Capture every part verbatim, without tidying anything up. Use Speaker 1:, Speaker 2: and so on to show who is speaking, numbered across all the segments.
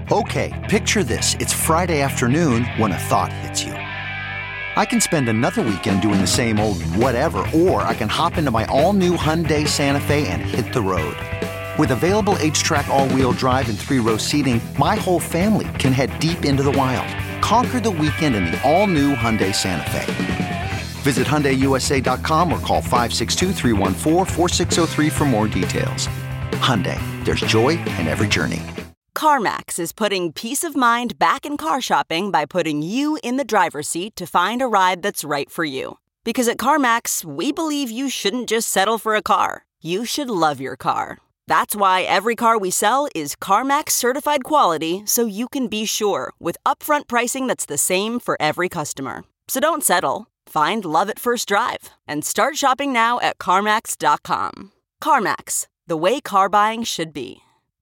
Speaker 1: Okay, picture this. It's Friday afternoon when a thought hits you. I can spend another weekend doing the same old whatever, or I can hop into my all-new Hyundai Santa Fe and hit the road. With available H-Track all-wheel drive and three-row seating, my whole family can head deep into the wild. Conquer the weekend in the all-new Hyundai Santa Fe. Visit Hyundai U S A dot com or call five six two, three one four, four six zero three for more details. Hyundai, there's joy in every journey.
Speaker 2: CarMax is putting peace of mind back in car shopping by putting you in the driver's seat to find a ride that's right for you. Because at CarMax, we believe you shouldn't just settle for a car. You should love your car. That's why every car we sell is CarMax certified quality, so you can be sure with upfront pricing that's the same for every customer. So don't settle. Find love at first drive and start shopping now at CarMax dot com. CarMax, the way car buying should be.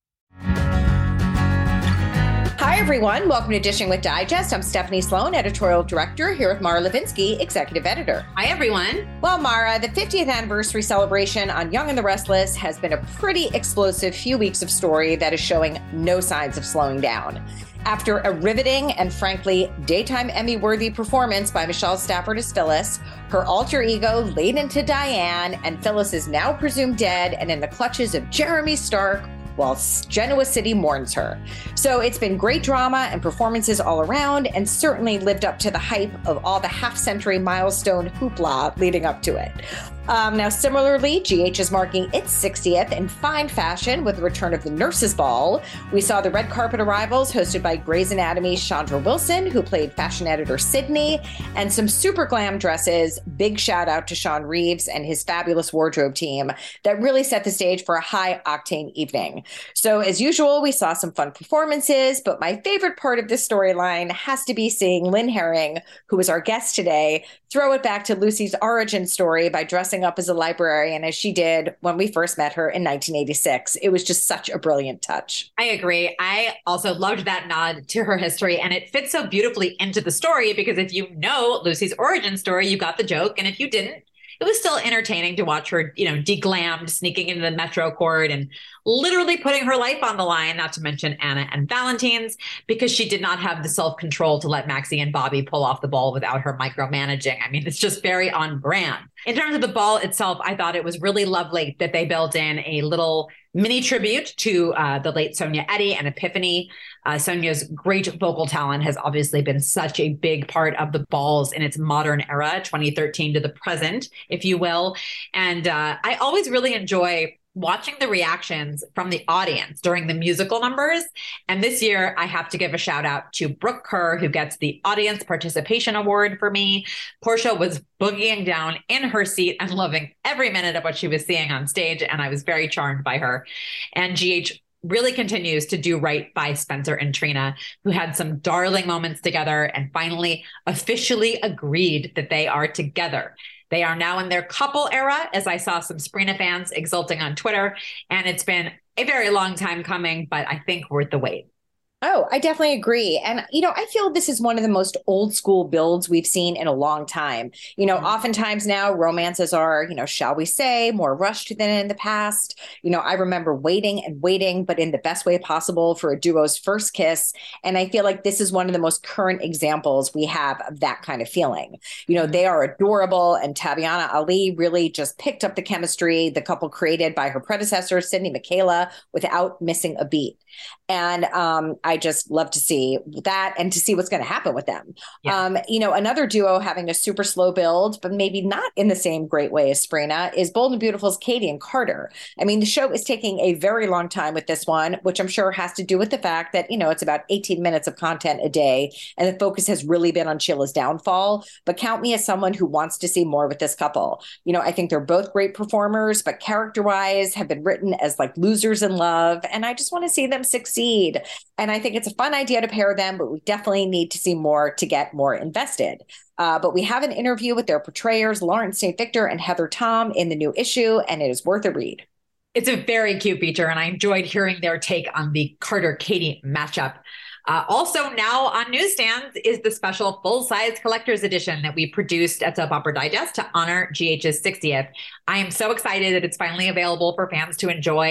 Speaker 3: Hi, everyone. Welcome to Dishing with Digest. I'm Stephanie Sloan, editorial director, here with Mara Levinsky, executive editor.
Speaker 4: Hi, everyone.
Speaker 3: Well, Mara, the fiftieth anniversary celebration on Young and the Restless has been a pretty explosive few weeks of story that is showing no signs of slowing down. After a riveting and frankly daytime Emmy-worthy performance by Michelle Stafford as Phyllis, her alter ego laid into Diane, and Phyllis is now presumed dead and in the clutches of Jeremy Stark, while Genoa City mourns her. So it's been great drama and performances all around, and certainly lived up to the hype of all the half-century milestone hoopla leading up to it. Um, now, similarly, G H is marking its sixtieth in fine fashion with the return of the Nurses' Ball. We saw the red carpet arrivals hosted by Grey's Anatomy's Chandra Wilson, who played fashion editor Sydney, and some super glam dresses. Big shout out to Sean Reeves and his fabulous wardrobe team that really set the stage for a high-octane evening. So, as usual, we saw some fun performances, but my favorite part of this storyline has to be seeing Lynn Herring, who is our guest today, throw it back to Lucy's origin story by dressing up as a librarian as she did when we first met her in nineteen eighty-six. It was just such a brilliant touch.
Speaker 4: I agree. I also loved that nod to her history, and it fits so beautifully into the story because if you know Lucy's origin story, you got the joke. And if you didn't, it was still entertaining to watch her, you know, deglammed, sneaking into the Metro Court and literally putting her life on the line, not to mention Anna and Valentine's, because she did not have the self-control to let Maxie and Bobby pull off the ball without her micromanaging. I mean, it's just very on brand. In terms of the ball itself, I thought it was really lovely that they built in a little mini tribute to uh, the late Sonia Eddy and Epiphany. Uh, Sonia's great vocal talent has obviously been such a big part of the balls in its modern era, twenty thirteen to the present, if you will. And uh, I always really enjoy watching the reactions from the audience during the musical numbers. And this year, I have to give a shout out to Brooke Kerr, who gets the Audience Participation Award for me. Portia was boogieing down in her seat and loving every minute of what she was seeing on stage, and I was very charmed by her. And G H really continues to do right by Spencer and Trina, who had some darling moments together and finally officially agreed that they are together. They are now in their couple era, as I saw some Sabrina fans exulting on Twitter. And it's been a very long time coming, but I think worth the wait.
Speaker 3: Oh, I definitely agree. And, you know, I feel this is one of the most old school builds we've seen in a long time. You know, mm-hmm. Oftentimes now romances are, you know, shall we say, more rushed than in the past. You know, I remember waiting and waiting, but in the best way possible for a duo's first kiss. And I feel like this is one of the most current examples we have of that kind of feeling. You know, they are adorable, and Tabyana Ali really just picked up the chemistry the couple created by her predecessor, Sydney Michaela, without missing a beat. And um, I just love to see that and to see what's going to happen with them. Yeah. Um, you know, another duo having a super slow build, but maybe not in the same great way as Sabrina, is Bold and Beautiful's Katie and Carter. I mean, the show is taking a very long time with this one, which I'm sure has to do with the fact that, you know, it's about eighteen minutes of content a day, and the focus has really been on Sheila's downfall. But count me as someone who wants to see more with this couple. You know, I think they're both great performers, but character-wise have been written as like losers in love, and I just want to see them succeed. And I think it's a fun idea to pair them, but we definitely need to see more to get more invested. Uh, but we have an interview with their portrayers, Lawrence Saint Victor and Heather Tom, in the new issue, and it is worth a read.
Speaker 4: It's a very cute feature, and I enjoyed hearing their take on the Carter-Katie matchup. Uh, also now on newsstands is the special full-size collector's edition that we produced at Soap Opera Digest to honor G H's sixtieth. I am so excited that it's finally available for fans to enjoy.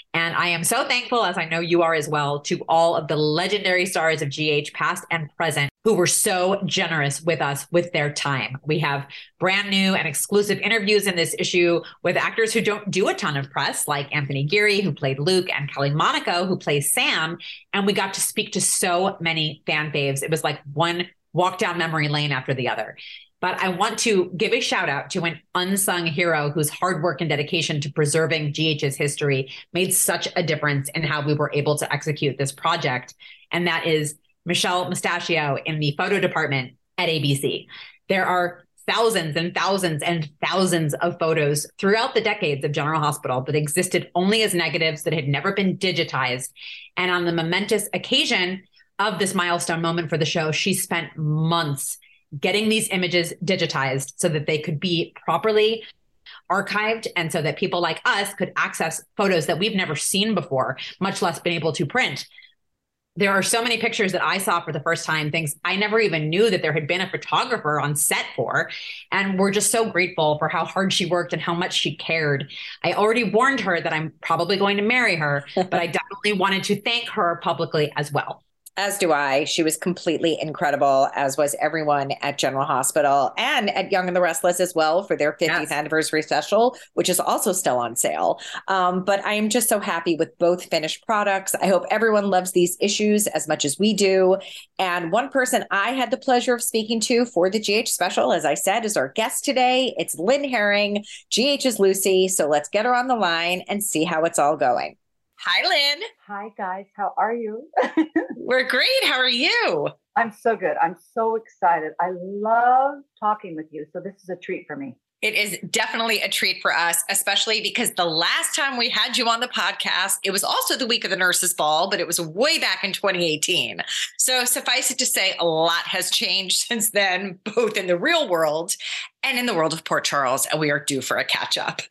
Speaker 4: And I am so thankful, as I know you are as well, to all of the legendary stars of G H, past and present, who were so generous with us with their time. We have brand new and exclusive interviews in this issue with actors who don't do a ton of press, like Anthony Geary, who played Luke, and Kelly Monaco, who plays Sam. And we got to speak to so many fan faves. It was like one walk down memory lane after the other. But I want to give a shout out to an unsung hero whose hard work and dedication to preserving G H's history made such a difference in how we were able to execute this project. And that is Michelle Mustachio in the photo department at A B C. There are thousands and thousands and thousands of photos throughout the decades of General Hospital that existed only as negatives that had never been digitized. And on the momentous occasion of this milestone moment for the show, she spent months getting these images digitized so that they could be properly archived and so that people like us could access photos that we've never seen before, much less been able to print. There are so many pictures that I saw for the first time, things I never even knew that there had been a photographer on set for. And we're just so grateful for how hard she worked and how much she cared. I already warned her that I'm probably going to marry her, but I definitely wanted to thank her publicly as well.
Speaker 3: As do I. She was completely incredible, as was everyone at General Hospital and at Young and the Restless as well for their fiftieth yes. anniversary special, which is also still on sale. Um, but I am just so happy with both finished products. I hope everyone loves these issues as much as we do. And one person I had the pleasure of speaking to for the G H special, as I said, is our guest today. It's Lynn Herring, G H's Lucy. So let's get her on the line and see how it's all going. Hi, Lynn.
Speaker 5: Hi, guys. How are you?
Speaker 3: We're great. How are you?
Speaker 5: I'm so good. I'm so excited. I love talking with you. So this is a treat for me.
Speaker 3: It is definitely a treat for us, especially because the last time we had you on the podcast, it was also the week of the Nurses Ball, but it was way back in twenty eighteen. So suffice it to say, a lot has changed since then, both in the real world and in the world of Port Charles, and we are due for a catch up.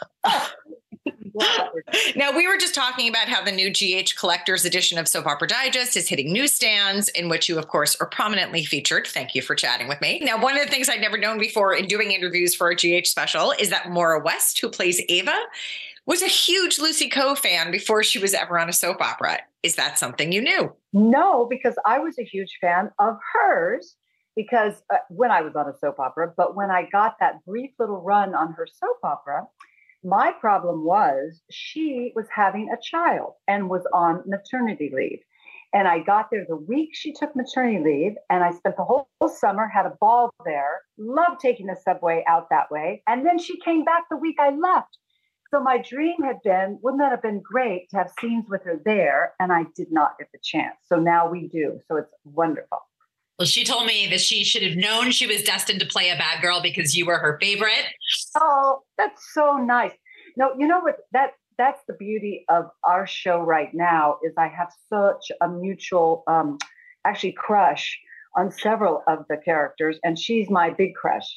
Speaker 3: Now, we were just talking about how the new G H Collector's Edition of Soap Opera Digest is hitting newsstands, in which you, of course, are prominently featured. Thank you for chatting with me. Now, one of the things I'd never known before in doing interviews for a G H special is that Maura West, who plays Ava, was a huge Lucy Coe fan before she was ever on a soap opera. Is that something you knew?
Speaker 5: No, because I was a huge fan of hers because uh, when I was on a soap opera, but when I got that brief little run on her soap opera, my problem was she was having a child and was on maternity leave. And I got there the week she took maternity leave, and I spent the whole, whole summer, had a ball there, loved taking the subway out that way. And then she came back the week I left. So my dream had been, wouldn't that have been great to have scenes with her there? And I did not get the chance. So now we do. So it's wonderful.
Speaker 4: Well, she told me that she should have known she was destined to play a bad girl because you were her favorite.
Speaker 5: Oh, that's so nice. No, you know what? That that's the beauty of our show right now is I have such a mutual, um, actually, crush on several of the characters, and she's my big crush.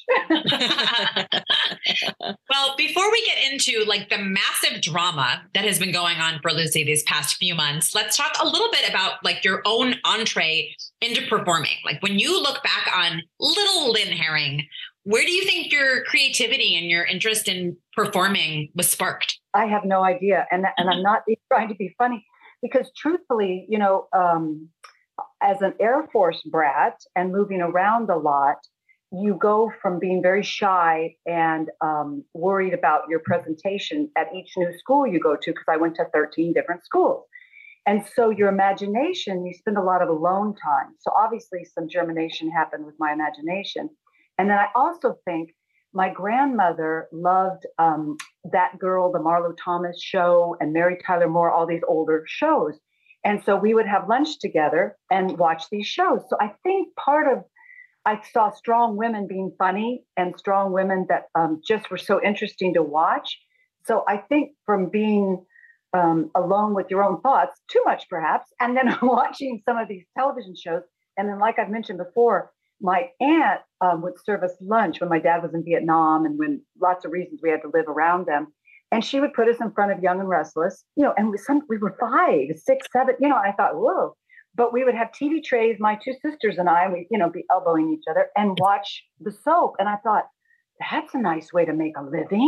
Speaker 4: Well, before we get into like the massive drama that has been going on for Lucy these past few months, let's talk a little bit about like your own entree into performing. Like when you look back on little Lynn Herring, where do you think your creativity and your interest in performing was sparked?
Speaker 5: I have no idea. And, and I'm not trying to be funny because truthfully, you know, um, as an Air Force brat and moving around a lot, you go from being very shy and um, worried about your presentation at each new school you go to, because I went to thirteen different schools. And so your imagination, you spend a lot of alone time. So obviously some germination happened with my imagination. And then I also think my grandmother loved um, That Girl, the Marlo Thomas show, and Mary Tyler Moore, all these older shows. And so we would have lunch together and watch these shows. So I think part of, I saw strong women being funny and strong women that um, just were so interesting to watch. So I think from being um, alone with your own thoughts, too much perhaps, and then watching some of these television shows. And then like I've mentioned before, my aunt um, would serve us lunch when my dad was in Vietnam and when lots of reasons we had to live around them. And she would put us in front of Young and Restless, you know, and we, some, we were five, six, seven, you know, and I thought, whoa, but we would have T V trays, my two sisters and I, we, you know, be elbowing each other and watch the soap. And I thought, that's a nice way to make a living.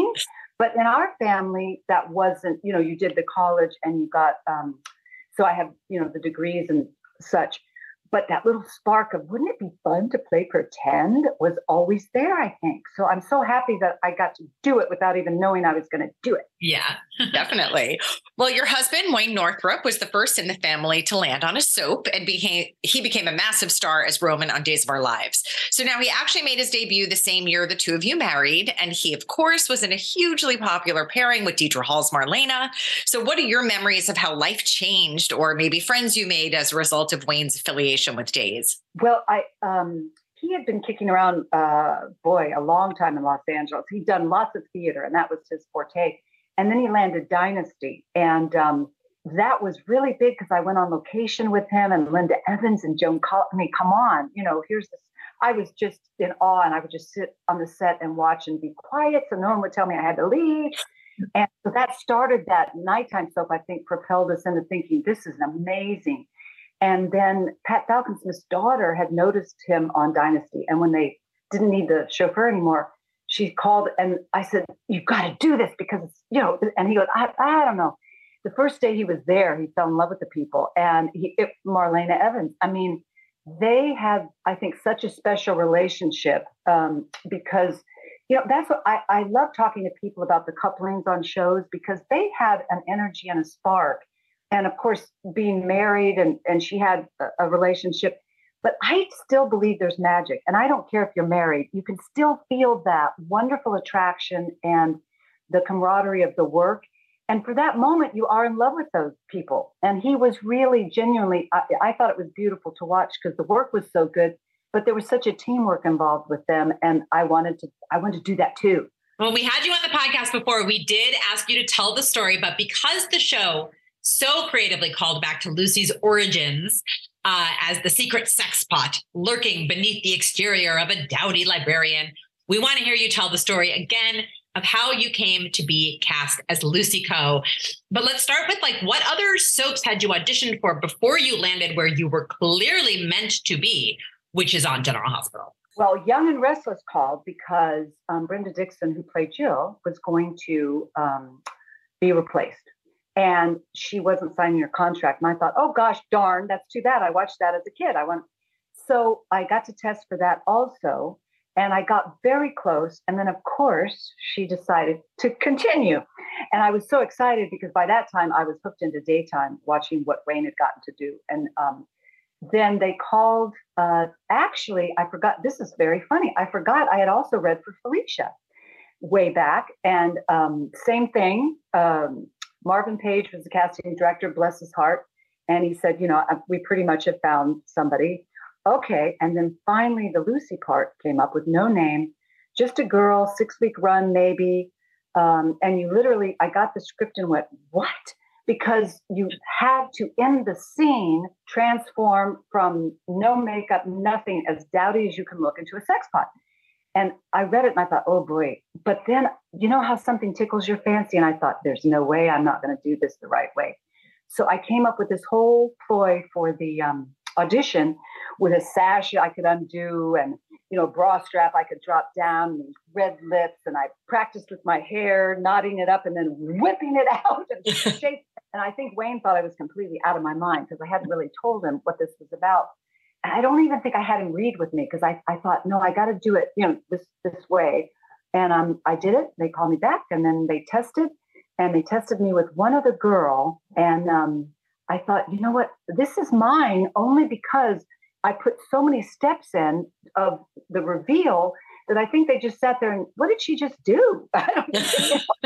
Speaker 5: But in our family, that wasn't, you know, you did the college and you got, um, so I have, you know, the degrees and such. But that little spark of wouldn't it be fun to play pretend was always there, I think. So I'm so happy that I got to do it without even knowing I was going to do it.
Speaker 6: Yeah, definitely. Well, your husband, Wayne Northrup, was the first in the family to land on a soap and became he became a massive star as Roman on Days of Our Lives. So now he actually made his debut the same year the two of you married. And he, of course, was in a hugely popular pairing with Deidre Hall's Marlena. So what are your memories of how life changed or maybe friends you made as a result of Wayne's affiliation with Days?
Speaker 5: Well, I um, he had been kicking around, uh, boy, a long time in Los Angeles. He'd done lots of theater, and that was his forte. And then he landed Dynasty, and um, that was really big because I went on location with him and Linda Evans and Joan. Col- I mean, come on, you know, here's this. I was just in awe, and I would just sit on the set and watch and be quiet, so no one would tell me I had to leave. And so that started that nighttime soap. I think propelled us into thinking this is amazing. And then Pat Falconsmith's daughter had noticed him on Dynasty. And when they didn't need the chauffeur anymore, she called and I said, you've got to do this because, it's, you know, and he goes, I, I don't know. The first day he was there, he fell in love with the people. And he, it, Marlena Evans, I mean, they have, I think, such a special relationship um, because, you know, that's what I, I love talking to people about the couplings on shows because they had an energy and a spark. And of course, being married and, and she had a, a relationship, but I still believe there's magic. And I don't care if you're married, you can still feel that wonderful attraction and the camaraderie of the work. And for that moment, you are in love with those people. And he was really genuinely, I, I thought it was beautiful to watch because the work was so good, but there was such a teamwork involved with them. And I wanted to, I wanted to do that too.
Speaker 4: Well, we had you on the podcast before. We did ask you to tell the story, but because the show so creatively called back to Lucy's origins uh, as the secret sex pot lurking beneath the exterior of a dowdy librarian, we want to hear you tell the story again of how you came to be cast as Lucy Coe. But let's start with like what other soaps had you auditioned for before you landed where you were clearly meant to be, which is on General Hospital.
Speaker 5: Well, Young and Restless called because um, Brenda Dixon, who played Jill, was going to um, be replaced. And she wasn't signing her contract. And I thought, oh, gosh, darn, that's too bad. I watched that as a kid. I went. So I got to test for that also. And I got very close. And then, of course, she decided to continue. And I was so excited because by that time I was hooked into daytime watching what Wayne had gotten to do. And um, then they called. Uh, actually, I forgot. This is very funny. I forgot I had also read for Felicia way back. And um, same thing. Um, Marvin Page was the casting director, bless his heart. And he said, you know, we pretty much have found somebody. Okay. And then finally the Lucy part came up with no name, just a girl, six week run, maybe. Um, and you literally, I got the script and went, what? Because you had to, in the scene, transform from no makeup, nothing, as dowdy as you can look, into a sex pot. And I read it and I thought, oh boy. But then, you know how something tickles your fancy? And I thought, there's no way I'm not going to do this the right way. So I came up with this whole ploy for the um, audition with a sash I could undo and, you know, bra strap I could drop down and red lips. And I practiced with my hair, knotting it up and then whipping it out and shape. And I think Wayne thought I was completely out of my mind because I hadn't really told him what this was about. And I don't even think I had him read with me because I, I thought, no, I got to do it, you know, this this way. And um, I did it. They called me back and then they tested and they tested me with one other girl. And um, I thought, you know what, this is mine only because I put so many steps in of the reveal that I think they just sat there and what did she just do? I don't know.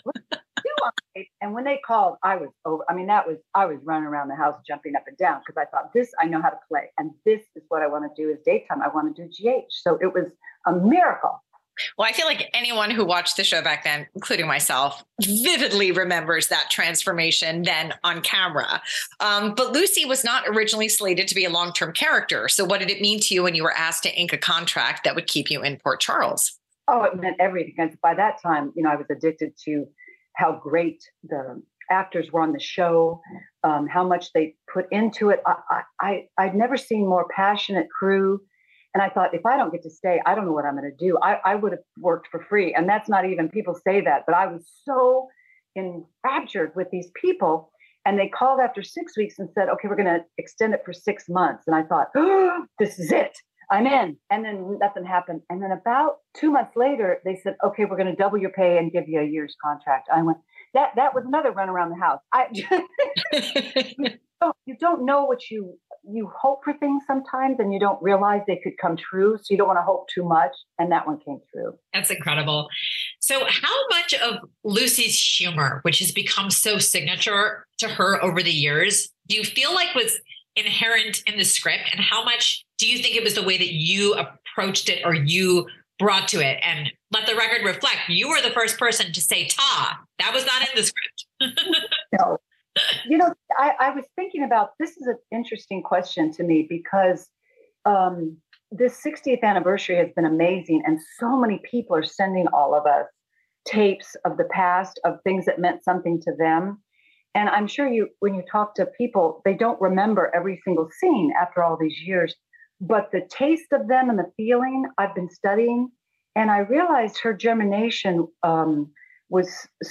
Speaker 5: And when they called, I was over. I mean, that was, I was running around the house, jumping up and down because I thought this, I know how to play. And this is what I want to do is daytime. I want to do G H. So it was a miracle.
Speaker 6: Well, I feel like anyone who watched the show back then, including myself, vividly remembers that transformation then on camera. Um, but Lucy was not originally slated to be a long-term character. So what did it mean to you when you were asked to ink a contract that would keep you in Port Charles? Oh,
Speaker 5: it meant everything. Because by that time, you know, I was addicted to how great the actors were on the show, um, how much they put into it. I, I, I'd never seen more passionate crew. And I thought, if I don't get to stay, I don't know what I'm going to do. I, I would have worked for free. And that's not even, people say that, but I was so enraptured with these people. And they called after six weeks and said, okay, we're going to extend it for six months. And I thought, oh, this is it. I'm in. And then nothing happened. And then about two months later, they said, okay, we're going to double your pay and give you a year's contract. I went, that that was another run around the house. I you, don't, you don't know what you, you hope for things sometimes and you don't realize they could come true. So you don't want to hope too much. And that one came true.
Speaker 4: That's incredible. So how much of Lucy's humor, which has become so signature to her over the years, do you feel like was inherent in the script? And how much do you think it was the way that you approached it or you brought to it? And let the record reflect, you were the first person to say ta. That was not in the script.
Speaker 5: No. You know, I, I was thinking about, this is an interesting question to me because um, this sixtieth anniversary has been amazing. And so many people are sending all of us tapes of the past, of things that meant something to them. And I'm sure you, when you talk to people, they don't remember every single scene after all these years. But the taste of them and the feeling, I've been studying. And I realized her germination um, was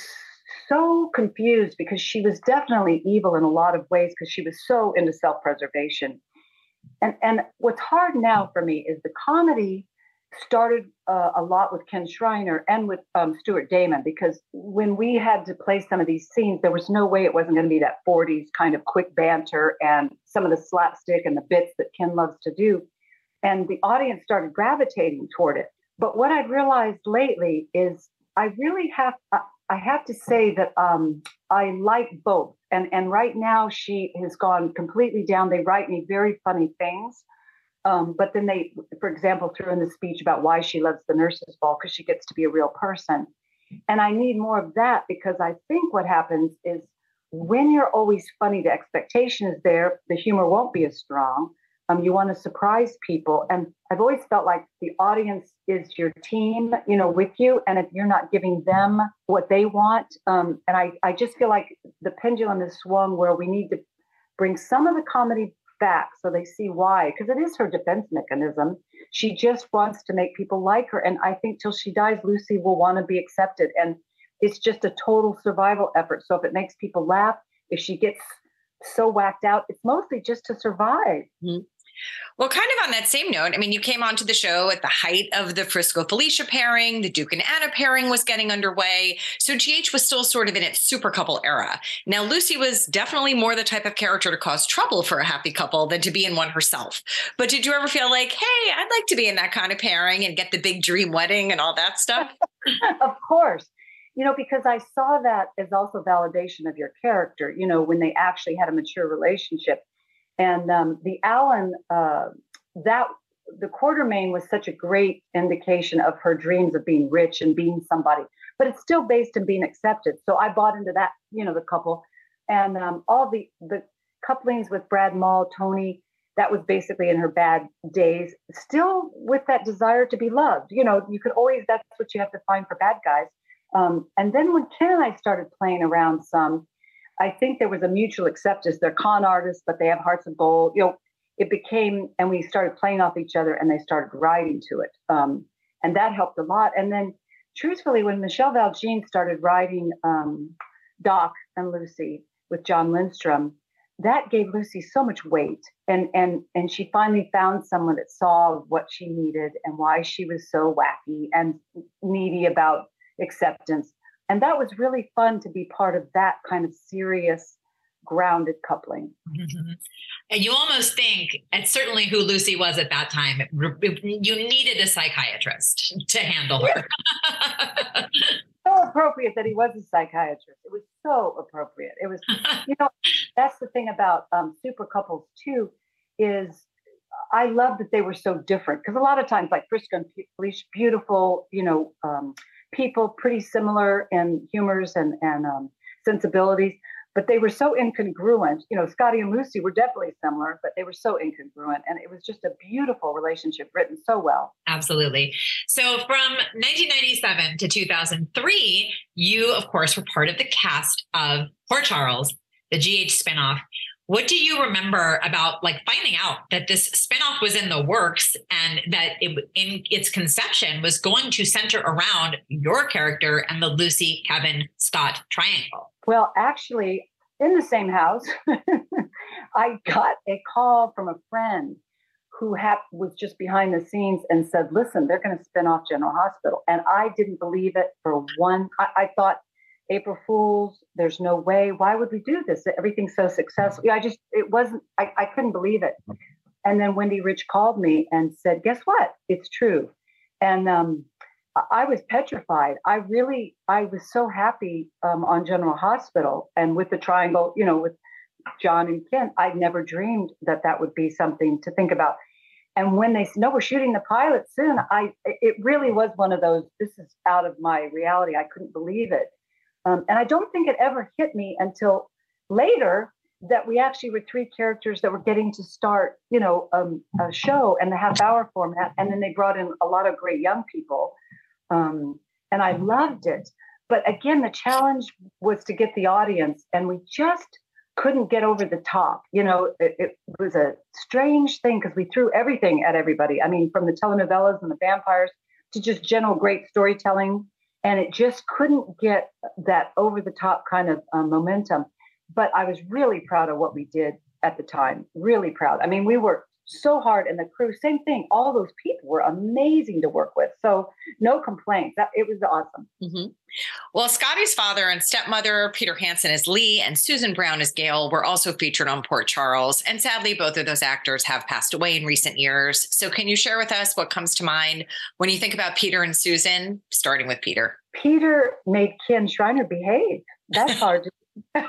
Speaker 5: so confused because she was definitely evil in a lot of ways because she was so into self-preservation. And, and what's hard now for me is the comedy started uh, a lot with Ken Schreiner and with um, Stuart Damon, because when we had to play some of these scenes, there was no way it wasn't going to be that forties kind of quick banter and some of the slapstick and the bits that Ken loves to do. And the audience started gravitating toward it. But what I've realized lately is I really have, I have to say that um, I like both. And, and right now she has gone completely down. They write me very funny things. Um, but then they, for example, threw in the speech about why she loves the nurses' ball, because she gets to be a real person. And I need more of that, because I think what happens is when you're always funny, the expectation is there, the humor won't be as strong. Um, you want to surprise people. And I've always felt like the audience is your team, you know, with you. And if you're not giving them what they want, um, and I, I just feel like the pendulum is swung where we need to bring some of the comedy back so they see why, because it is her defense mechanism. She just wants to make people like her. And I think till she dies, Lucy will want to be accepted. And it's just a total survival effort. So if it makes people laugh, if she gets so whacked out, it's mostly just to survive.
Speaker 6: Mm-hmm. Well, kind of on that same note, I mean, you came onto the show at the height of the Frisco Felicia pairing. The Duke and Anna pairing was getting underway. So G H was still sort of in its super couple era. Now, Lucy was definitely more the type of character to cause trouble for a happy couple than to be in one herself. But did you ever feel like, hey, I'd like to be in that kind of pairing and get the big dream wedding and all that stuff?
Speaker 5: Of course. You know, because I saw that as also validation of your character, you know, when they actually had a mature relationship. And um, the Alan, uh, that the Quartermaine was such a great indication of her dreams of being rich and being somebody, but it's still based in being accepted. So I bought into that, you know, the couple, and um, all the the couplings with Brad Mall, Tony, that was basically in her bad days, still with that desire to be loved. You know, you could always, that's what you have to find for bad guys. Um, and then when Ken and I started playing around some, I think there was a mutual acceptance. They're con artists, but they have hearts of gold. You know, it became, and we started playing off each other, and they started writing to it. Um, and that helped a lot. And then, truthfully, when Michelle Valjean started writing um, Doc and Lucy with John Lindstrom, that gave Lucy so much weight. And, and, and she finally found someone that saw what she needed and why she was so wacky and needy about acceptance. And that was really fun to be part of that kind of serious, grounded coupling.
Speaker 4: Mm-hmm. And you almost think, and certainly who Lucy was at that time, you needed a psychiatrist to handle her.
Speaker 5: So appropriate that he was a psychiatrist. It was so appropriate. It was, you know, that's the thing about um, super couples too, is I love that they were so different. Because a lot of times, like Frisco and Felicia, beautiful, you know, um, people pretty similar in humors and, and um, sensibilities, but they were so incongruent. You know, Scotty and Lucy were definitely similar, but they were so incongruent. And it was just a beautiful relationship written so well.
Speaker 4: Absolutely. So from nineteen ninety-seven to two thousand three, you, of course, were part of the cast of Port Charles, the G H spinoff. What do you remember about like finding out that this spinoff was in the works and that it, in its conception was going to center around your character and the Lucy, Kevin, Scott triangle?
Speaker 5: Well, actually, in the same house, I got a call from a friend who hap- was just behind the scenes and said, listen, they're going to spin off General Hospital. And I didn't believe it for one. I, I thought, April Fools, there's no way. Why would we do this? Everything's so successful. I just, it wasn't, I, I couldn't believe it. And then Wendy Rich called me and said, guess what? It's true. And um, I was petrified. I really, I was so happy um, on General Hospital and with the triangle, you know, with John and Ken. I never dreamed that that would be something to think about. And when they said, no, we're shooting the pilot soon, I, it really was one of those, this is out of my reality. I couldn't believe it. Um, and I don't think it ever hit me until later that we actually were three characters that were getting to start, you know, um, a show and the half hour format. And then they brought in a lot of great young people. Um, and I loved it. But again, the challenge was to get the audience, and we just couldn't get over the top. You know, it, it was a strange thing because we threw everything at everybody. I mean, from the telenovelas and the vampires to just general great storytelling. And it just couldn't get that over the top kind of um, momentum. But I was really proud of what we did at the time. Really proud. I mean, we worked so hard, and the crew, same thing. All those people were amazing to work with. So no complaints. That, it was awesome.
Speaker 6: Mm-hmm. Well, Scotty's father and stepmother, Peter Hansen as Lee and Susan Brown as Gail, were also featured on Port Charles. And sadly, both of those actors have passed away in recent years. So can you share with us what comes to mind when you think about Peter and Susan, starting with Peter?
Speaker 5: Peter made Ken Shriner behave. That's hard to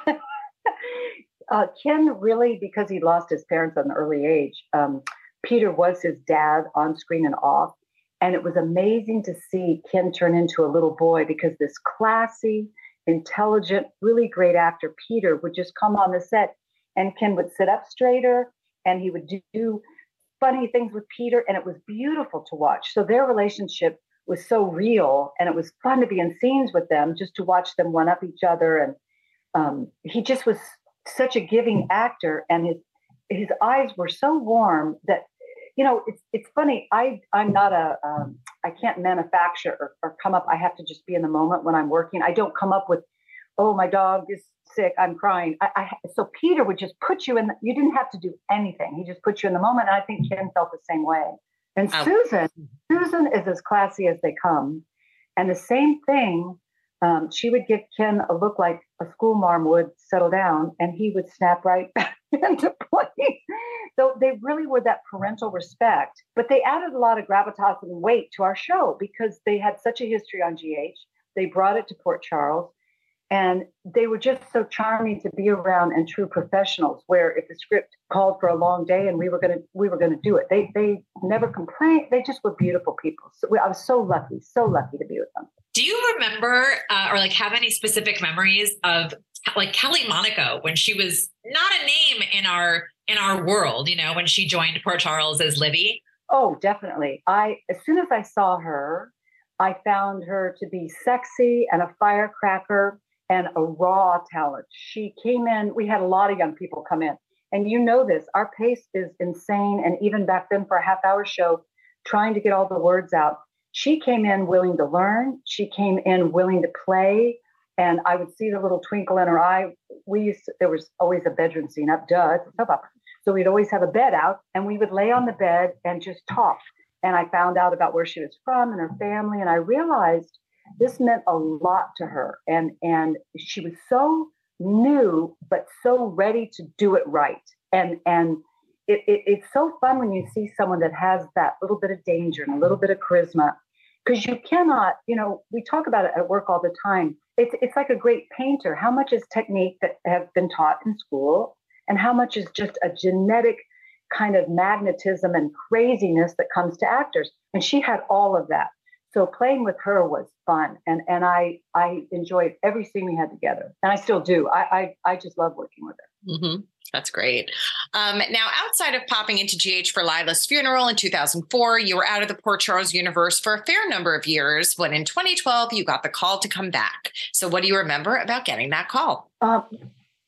Speaker 5: uh, Ken really, because he lost his parents at an early age, um, Peter was his dad on screen and off. And it was amazing to see Ken turn into a little boy, because this classy, intelligent, really great actor, Peter, would just come on the set and Ken would sit up straighter and he would do funny things with Peter. And it was beautiful to watch. So their relationship was so real, and it was fun to be in scenes with them, just to watch them one up each other. And um, he just was such a giving actor, and his his eyes were so warm that, you know, it's it's funny. I I'm not a um, I can't manufacture or, or come up. I have to just be in the moment when I'm working. I don't come up with, oh, my dog is sick, I'm crying. I, I so Peter would just put you in. The, you didn't have to do anything. He just put you in the moment. And I think Ken felt the same way. And
Speaker 6: Oh.
Speaker 5: Susan, Susan is as classy as they come. And the same thing, um, she would give Ken a look like a school marm would settle down, and he would snap right back into place. So they really were that parental respect, but they added a lot of gravitas and weight to our show because they had such a history on G H. They brought it to Port Charles, and they were just so charming to be around, and true professionals, where if the script called for a long day and we were going to, we were going to do it. They, they never complained. They just were beautiful people. So we, I was so lucky, so lucky to be with them.
Speaker 4: Do you remember uh, or like have any specific memories of like Kelly Monaco when she was not a name in our in our world, you know, when she joined Port Charles as Libby?
Speaker 5: Oh, definitely. I, as soon as I saw her, I found her to be sexy and a firecracker and a raw talent. She came in, we had a lot of young people come in. And you know this, our pace is insane. And even back then for a half hour show, trying to get all the words out, she came in willing to learn. She came in willing to play. And I would see the little twinkle in her eye. We used to, there was always a bedroom scene up, duh, it's a soap opera. So we'd always have a bed out, and we would lay on the bed and just talk. And I found out about where she was from and her family. And I realized this meant a lot to her. And, and she was so new, but so ready to do it right. And, and it, it, it's so fun when you see someone that has that little bit of danger and a little bit of charisma, because you cannot, you know, we talk about it at work all the time. It's, it's like a great painter. How much is technique that have been taught in school, and how much is just a genetic kind of magnetism and craziness that comes to actors? And she had all of that. So playing with her was fun. And, and I, I enjoyed every scene we had together. And I still do. I, I, I just love working with her.
Speaker 6: Mm-hmm. That's great. Um, now, outside of popping into G H for Lila's funeral in two thousand four, you were out of the Port Charles universe for a fair number of years when in twenty twelve, you got the call to come back. So what do you remember about getting that call?
Speaker 5: Um,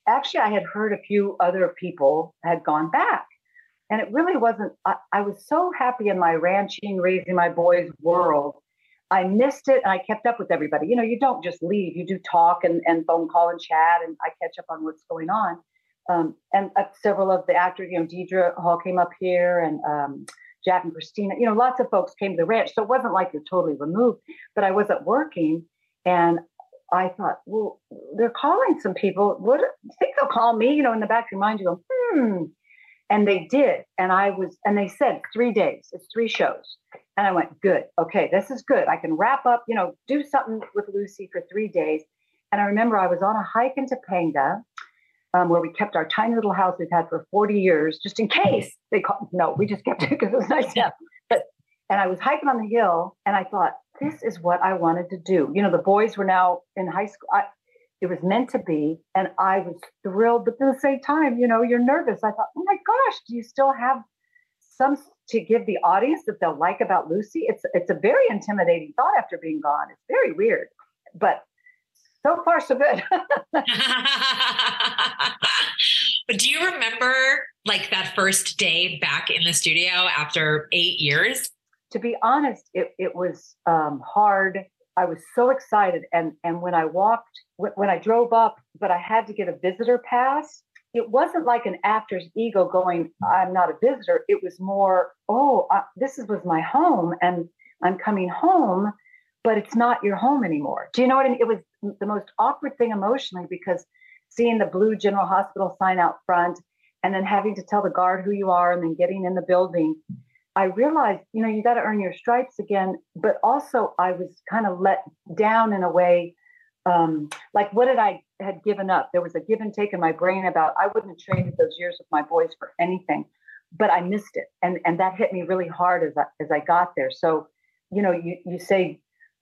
Speaker 5: actually, I had heard a few other people had gone back. And it really wasn't, I, I was so happy in my ranching, raising my boys world. I missed it and I kept up with everybody. You know, you don't just leave, you do talk and, and phone call and chat, and I catch up on what's going on. Um, and uh, several of the actors, you know, Deidre Hall came up here, and um, Jack and Christina, you know, lots of folks came to the ranch. So it wasn't like you're totally removed, but I wasn't working. And I thought, well, they're calling some people. What, you think they'll call me? You know, in the back of your mind, you go, hmm. And they did. And I was, and they said three days, it's three shows. And I went, good. Okay, this is good. I can wrap up, you know, do something with Lucy for three days. And I remember I was on a hike in Topanga, um, where we kept our tiny little house we've had for forty years, just in case they called. No, we just kept it because it was nice. Yeah. But, and I was hiking on the hill, and I thought, this is what I wanted to do. You know, the boys were now in high school. I, it was meant to be. And I was thrilled, but at the same time, you know, you're nervous. I thought, oh my gosh, do you still have some to give the audience that they'll like about Lucy? It's it's a very intimidating thought after being gone. It's very weird, but so far so good.
Speaker 4: But do you remember like that first day back in the studio after eight years?
Speaker 5: To be honest, it, it was um, hard. I was so excited. And, and when I walked, when I drove up, but I had to get a visitor pass, it wasn't like an actor's ego going, I'm not a visitor. It was more, oh, uh, this is, was my home and I'm coming home, but it's not your home anymore. Do you know what I mean? It was the most awkward thing emotionally, because seeing the blue General Hospital sign out front and then having to tell the guard who you are and then getting in the building, I realized, you know, you got to earn your stripes again. But also I was kind of let down in a way. Um, like what did I had given up? There was a give and take in my brain about, I wouldn't have traded those years with my boys for anything, but I missed it. And, and that hit me really hard as I, as I got there. So, you know, you, you say,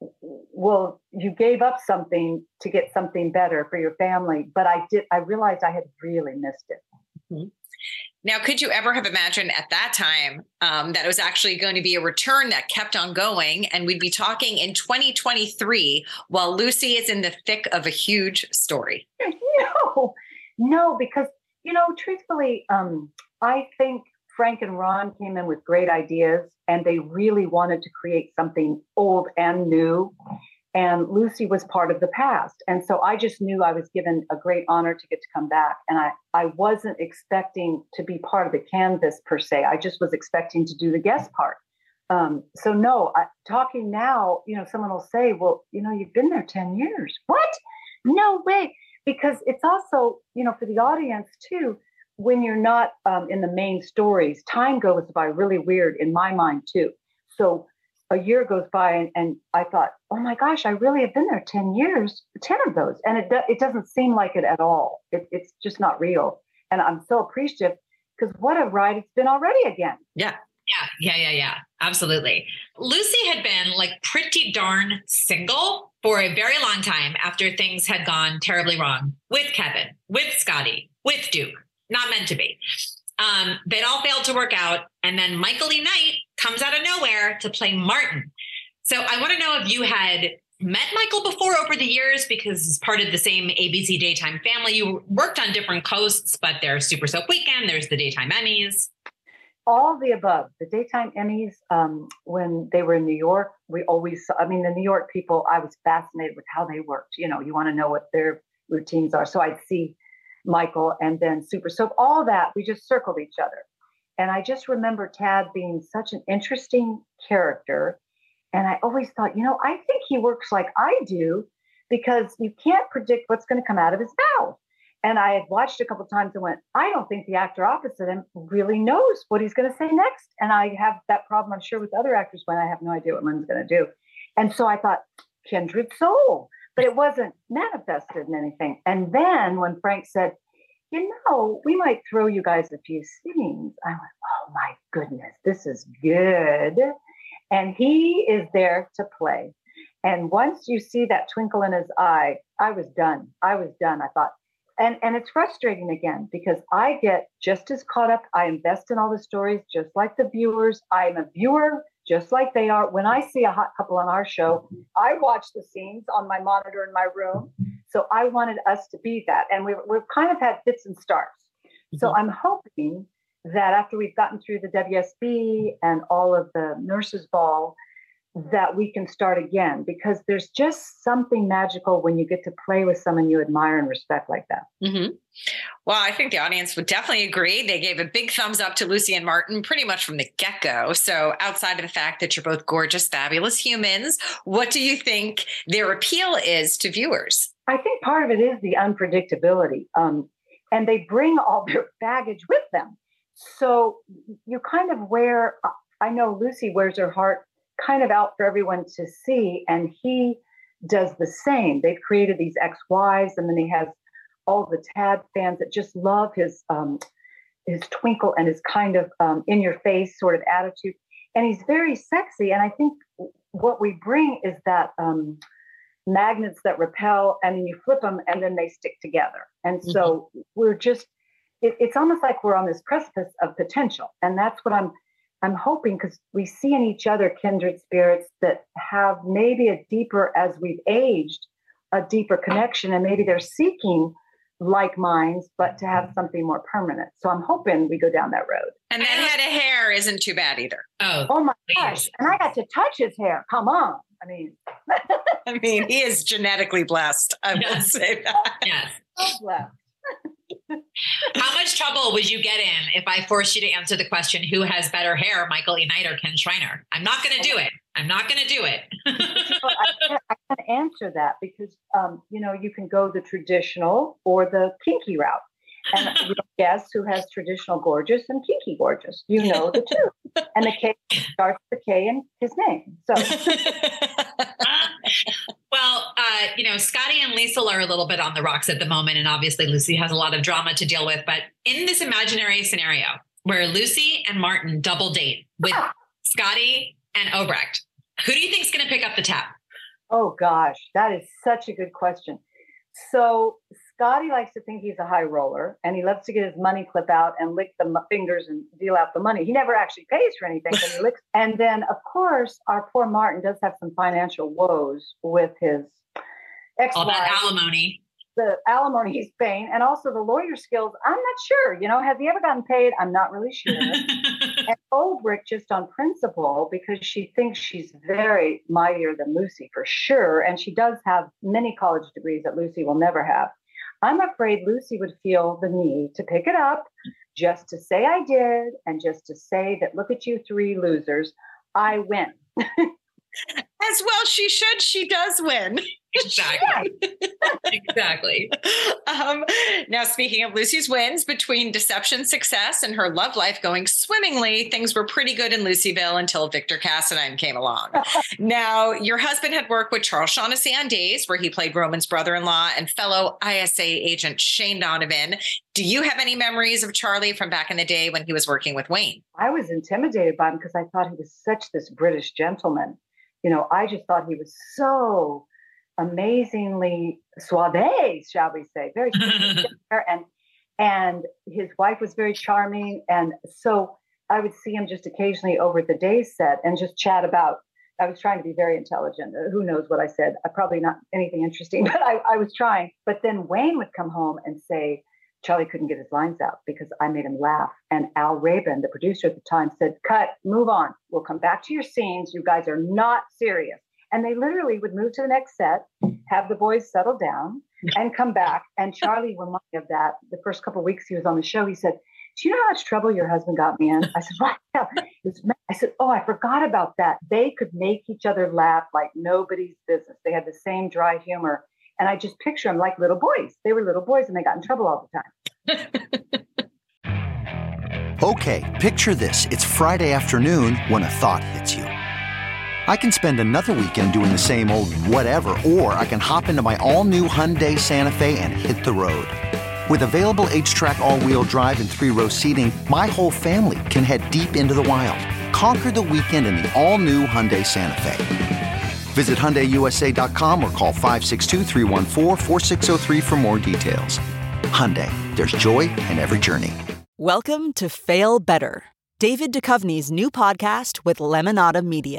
Speaker 5: well, you gave up something to get something better for your family. But I did, I realized I had really missed it.
Speaker 6: Mm-hmm. Now, could you ever have imagined at that time um, that it was actually going to be a return that kept on going, and we'd be talking in twenty twenty-three while Lucy is in the thick of a huge story?
Speaker 5: No, no, because, you know, truthfully, um, I think Frank and Ron came in with great ideas, and they really wanted to create something old and new. And Lucy was part of the past. And so I just knew I was given a great honor to get to come back. And I, I wasn't expecting to be part of the canvas per se. I just was expecting to do the guest part. Um, so no, I, talking now, you know, someone will say, well, you know, you've been there ten years. What? No way. Because it's also, you know, for the audience too, when you're not um, in the main stories, time goes by really weird in my mind too. So a year goes by and, and I thought, oh my gosh, I really have been there ten years, ten of those. And it, it doesn't seem like it at all. It, it's just not real. And I'm so appreciative, because what a ride it's been already again.
Speaker 4: Yeah. Yeah. Yeah. Yeah. Yeah. Absolutely. Lucy had been like pretty darn single for a very long time after things had gone terribly wrong with Kevin, with Scotty, with Duke. Not meant to be. Um, they'd all failed to work out. And then Michael E. Knight comes out of nowhere to play Martin. So I want to know if you had met Michael before over the years, because as part of the same A B C Daytime family, you worked on different coasts, but there's Super Soap Weekend, there's the Daytime Emmys.
Speaker 5: All the above. The Daytime Emmys, um, when they were in New York, we always, I mean, the New York people, I was fascinated with how they worked. You know, you want to know what their routines are. So I'd see Michael and then Super Soap, all that, we just circled each other. And I just remember Tad being such an interesting character. And I always thought, you know, I think he works like I do, because you can't predict what's going to come out of his mouth. And I had watched a couple of times and went, I don't think the actor opposite him really knows what he's going to say next. And I have that problem, I'm sure, with other actors when I have no idea what Lynn's going to do. And so I thought, kindred soul. But it wasn't manifested in anything. And then when Frank said, you know, we might throw you guys a few scenes, I went, oh my goodness, this is good. And he is there to play. And once you see that twinkle in his eye, I was done. I was done. I thought, and, and it's frustrating again, because I get just as caught up. I invest in all the stories, just like the viewers. I'm a viewer, just like they are. When I see a hot couple on our show, I watch the scenes on my monitor in my room. So I wanted us to be that. And we've, we've kind of had fits and starts. Mm-hmm. So I'm hoping that after we've gotten through the W S B and all of the nurses' ball, that we can start again, because there's just something magical when you get to play with someone you admire and respect like that.
Speaker 6: Mm-hmm. Well, I think the audience would definitely agree. They gave a big thumbs up to Lucy and Martin pretty much from the get-go. So outside of the fact that you're both gorgeous, fabulous humans, what do you think their appeal is to viewers?
Speaker 5: I think part of it is the unpredictability. Um, and they bring all their baggage with them. So you kind of wear, I know Lucy wears her heart kind of out for everyone to see, and he does the same. They've created these X Ys, and then he has all the Tad fans that just love his um, his twinkle and his kind of um, in your face sort of attitude. And he's very sexy. And I think what we bring is that um, magnets that repel, and then you flip them and then they stick together. And so mm-hmm. we're just, it, it's almost like we're on this precipice of potential. And that's what I'm I'm hoping, because we see in each other kindred spirits that have maybe a deeper, as we've aged, a deeper connection, and maybe they're seeking like minds, but to have something more permanent. So I'm hoping we go down that road.
Speaker 6: And that head of hair isn't too bad either.
Speaker 4: Oh,
Speaker 5: oh my gosh. And I got to touch his hair. Come on. I mean,
Speaker 6: I mean, he is genetically blessed. I
Speaker 4: yes.
Speaker 6: will say that.
Speaker 4: Yes.
Speaker 5: So blessed.
Speaker 4: How much trouble would you get in if I forced you to answer the question, who has better hair, Michael E. Knight or Ken Schreiner? I'm not going to do it. I'm not going to do it.
Speaker 5: Well, I, can't, I can't answer that because, um, you know, you can go the traditional or the kinky route. And you guess who has traditional gorgeous and kinky gorgeous. You know the two. And the K starts with the K in his name. So,
Speaker 4: well, uh, you know, Scotty and Liesl are a little bit on the rocks at the moment. And obviously Lucy has a lot of drama to deal with. But in this imaginary scenario where Lucy and Martin double date with Scotty and Obrecht, who do you think is going to pick up the tab?
Speaker 5: Oh, gosh, that is such a good question. So Scotty likes to think he's a high roller, and he loves to get his money clip out and lick the m- fingers and deal out the money. He never actually pays for anything, but he licks. And then, of course, our poor Martin does have some financial woes with his ex-wife.
Speaker 4: All that alimony.
Speaker 5: The alimony he's paying, and also the lawyer skills. I'm not sure. You know, has he ever gotten paid? I'm not really sure. And Obrecht, just on principle, because she thinks she's very mightier than Lucy for sure. And she does have many college degrees that Lucy will never have. I'm afraid Lucy would feel the need to pick it up just to say I did, and just to say that, look at you three losers, I win.
Speaker 6: As well she should. She does win.
Speaker 4: Exactly. Exactly.
Speaker 6: Um, now, speaking of Lucy's wins, between deception success and her love life going swimmingly, things were pretty good in Lucyville until Victor Cassadine came along. Now, your husband had worked with Charles Shaughnessy on Days, where he played Roman's brother-in-law, and fellow I S A agent Shane Donovan. Do you have any memories of Charlie from back in the day when he was working with Wayne?
Speaker 5: I was intimidated by him because I thought he was such this British gentleman. You know, I just thought he was so amazingly suave, shall we say, very and and his wife was very charming. And so I would see him just occasionally over at the Days set and just chat about, I was trying to be very intelligent. Who knows what I said? I probably not anything interesting, but I, I was trying. But then Wayne would come home and say, Charlie couldn't get his lines out because I made him laugh. And Al Rabin, the producer at the time, said, cut, move on. We'll come back to your scenes. You guys are not serious. And they literally would move to the next set, have the boys settle down, and come back. And Charlie reminded me of that. The first couple of weeks he was on the show, he said, do you know how much trouble your husband got me in? I said, what? I said, oh, I forgot about that. They could make each other laugh like nobody's business. They had the same dry humor. And I just picture them like little boys. They were little boys and they got in trouble all the
Speaker 1: time. Okay, picture this. It's Friday afternoon when a thought hits you. I can spend another weekend doing the same old whatever, or I can hop into my all-new Hyundai Santa Fe and hit the road. With available H-Track all-wheel drive and three-row seating, my whole family can head deep into the wild. Conquer the weekend in the all-new Hyundai Santa Fe. Visit Hyundai U S A dot com or call five six two, three one four, four six zero three for more details. Hyundai, there's joy in every journey.
Speaker 2: Welcome to Fail Better, David Duchovny's new podcast with Lemonada Media.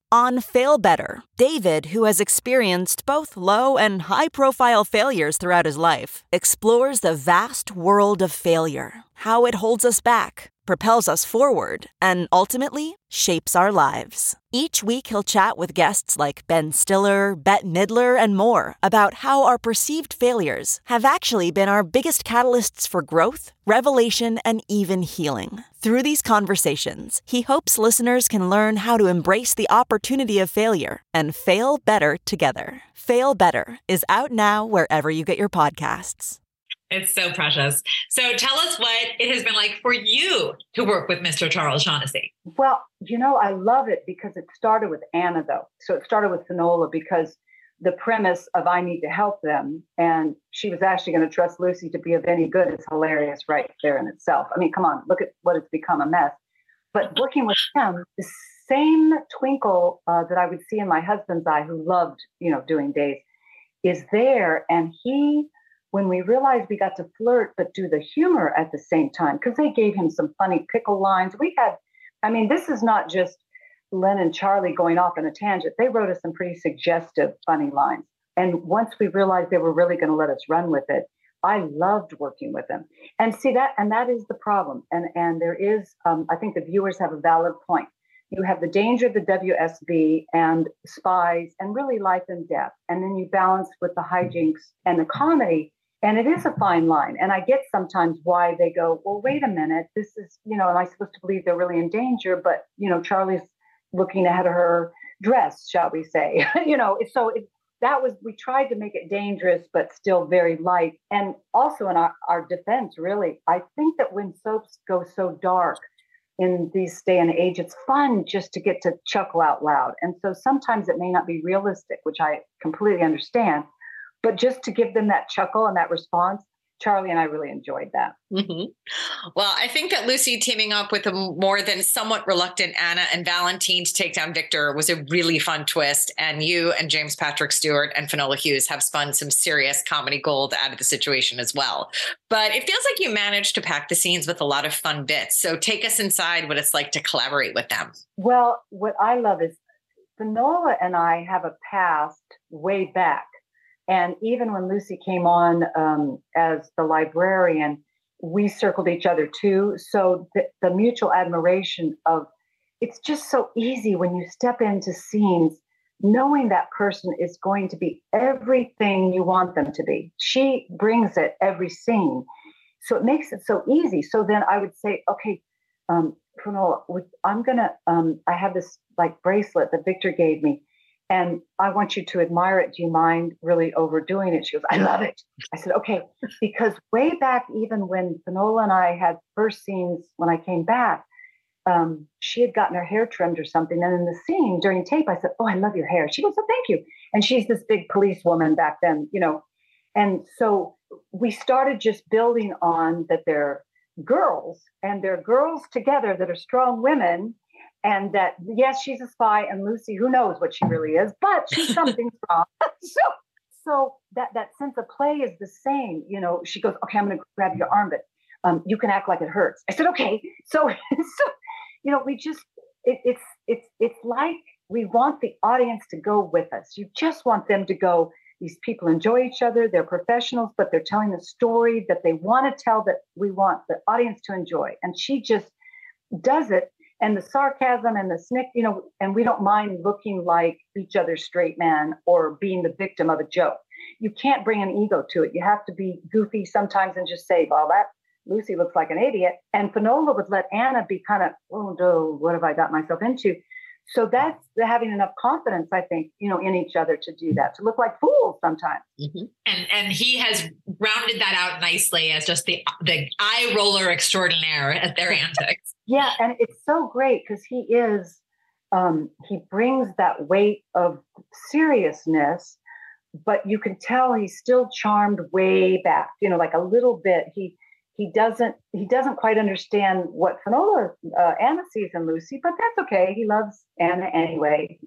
Speaker 2: On Fail Better, David, who has experienced both low and high-profile failures throughout his life, explores the vast world of failure, how it holds us back, propels us forward, and ultimately shapes our lives. Each week he'll chat with guests like Ben Stiller, Bette Midler, and more about how our perceived failures have actually been our biggest catalysts for growth, revelation, and even healing. Through these conversations, he hopes listeners can learn how to embrace the opportunity of failure and fail better together. Fail Better is out now wherever you get your podcasts.
Speaker 4: It's so precious. So tell us what it has been like for you to work with Mister Charles Shaughnessy.
Speaker 5: Well, you know, I love it because it started with Anna, though. So it started with Finola because the premise of I need to help them, and she was actually going to trust Lucy to be of any good is hilarious right there in itself. I mean, come on, look at what it's become, a mess. But working with him, the same twinkle uh, that I would see in my husband's eye, who loved, you know, doing days, is there. And he, when we realized we got to flirt, but do the humor at the same time, because they gave him some funny pickle lines. We had, I mean, this is not just Len and Charlie going off on a tangent. They wrote us some pretty suggestive, funny lines. And once we realized they were really going to let us run with it, I loved working with them. And see that, and that is the problem. And and there is, um, I think the viewers have a valid point. You have the danger of the W S B and spies and really life and death. And then you balance with the hijinks and the comedy. And it is a fine line. And I get sometimes why they go, well, wait a minute, this is, you know, am I supposed to believe they're really in danger? But, you know, Charlie's looking ahead of her dress, shall we say. you know, so it, that was, we tried to make it dangerous, but still very light. And also in our, our defense, really, I think that when soaps go so dark in these day and age, it's fun just to get to chuckle out loud. And so sometimes it may not be realistic, which I completely understand. But just to give them that chuckle and that response, Charlie and I really enjoyed that.
Speaker 6: Mm-hmm. Well, I think that Lucy teaming up with a more than somewhat reluctant Anna and Valentine to take down Victor was a really fun twist. And you and James Patrick Stewart and Finola Hughes have spun some serious comedy gold out of the situation as well. But it feels like you managed to pack the scenes with a lot of fun bits. So take us inside what it's like to collaborate with them.
Speaker 5: Well, what I love is Finola and I have a past way back. And even when Lucy came on um, as the librarian, we circled each other too. So the, the mutual admiration of, it's just so easy when you step into scenes, knowing that person is going to be everything you want them to be. She brings it every scene. So it makes it so easy. So then I would say, okay, um, Finola, I'm going to, um, I have this like bracelet that Victor gave me. And I want you to admire it. Do you mind really overdoing it? She goes, I love it. I said, okay, because way back, even when Finola and I had first scenes, when I came back, um, she had gotten her hair trimmed or something. And in the scene during tape, I said, oh, I love your hair. She goes, oh, thank you. And she's this big police woman back then, you know. And so we started just building on that they're girls and they're girls together that are strong women. And that, yes, she's a spy, and Lucy, who knows what she really is, but she's something strong. So, so that, that sense of play is the same. You know, she goes, okay, I'm going to grab your arm, but um, you can act like it hurts. I said, okay. So, so you know, we just, it, it's, it's, it's like we want the audience to go with us. You just want them to go, these people enjoy each other. They're professionals, but they're telling a story that they want to tell that we want the audience to enjoy. And she just does it. And the sarcasm and the snick, you know, and we don't mind looking like each other's straight man or being the victim of a joke. You can't bring an ego to it. You have to be goofy sometimes and just say, well, that Lucy looks like an idiot. And Finola would let Anna be kind of, oh, no, what have I got myself into? So that's having enough confidence, I think, you know, in each other to do that, to look like fools sometimes.
Speaker 4: Mm-hmm. And and he has rounded that out nicely as just the the eye roller extraordinaire at their antics.
Speaker 5: Yeah, and it's so great because he is, um, he brings that weight of seriousness, but you can tell he's still charmed way back, you know, like a little bit. He he doesn't he doesn't quite understand what Finola uh, Anna sees in Lucy, but that's okay. He loves Anna anyway.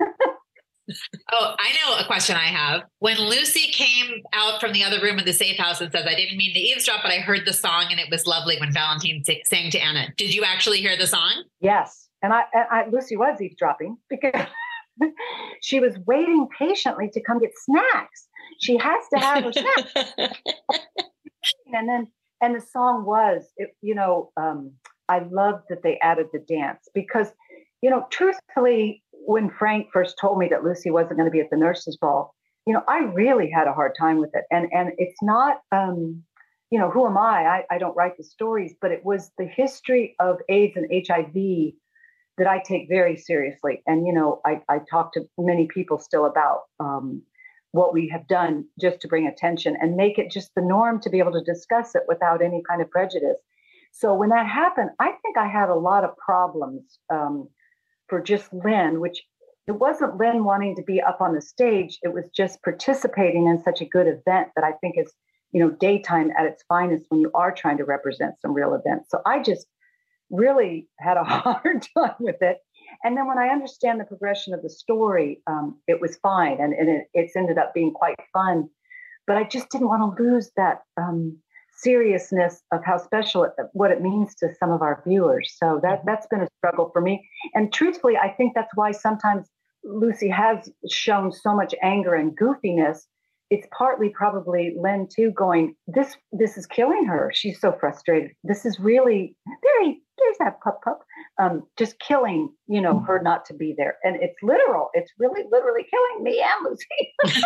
Speaker 4: Oh, I know a question I have. When Lucy came out from the other room in the safe house and says, I didn't mean to eavesdrop, but I heard the song and it was lovely when Valentine sang to Anna. Did you actually hear the song?
Speaker 5: Yes. And I, I Lucy was eavesdropping because she was waiting patiently to come get snacks. She has to have her snacks. And then, and the song was, it, you know, um, I loved that they added the dance because, you know, truthfully, when Frank first told me that Lucy wasn't going to be at the nurses' ball, you know, I really had a hard time with it. And and it's not, um, you know, who am I? I? I don't write the stories, but it was the history of AIDS and H I V that I take very seriously. And, you know, I, I talk to many people still about um, what we have done just to bring attention and make it just the norm to be able to discuss it without any kind of prejudice. So when that happened, I think I had a lot of problems um, for just Lynn, which it wasn't Lynn wanting to be up on the stage. It was just participating in such a good event that I think is, you know, daytime at its finest when you are trying to represent some real events. So I just really had a hard time with it. And then when I understand the progression of the story, um, it was fine. And, and it, it's ended up being quite fun. But I just didn't want to lose that um, seriousness of how special it, what it means to some of our viewers. So that, that's been a struggle for me. And truthfully, I think that's why sometimes Lucy has shown so much anger and goofiness. It's partly probably Lynn too going, this this is killing her. She's so frustrated. This is really very, there's that pup pup, um, just killing, you know, her not to be there. And it's literal. It's really literally killing me and Lucy.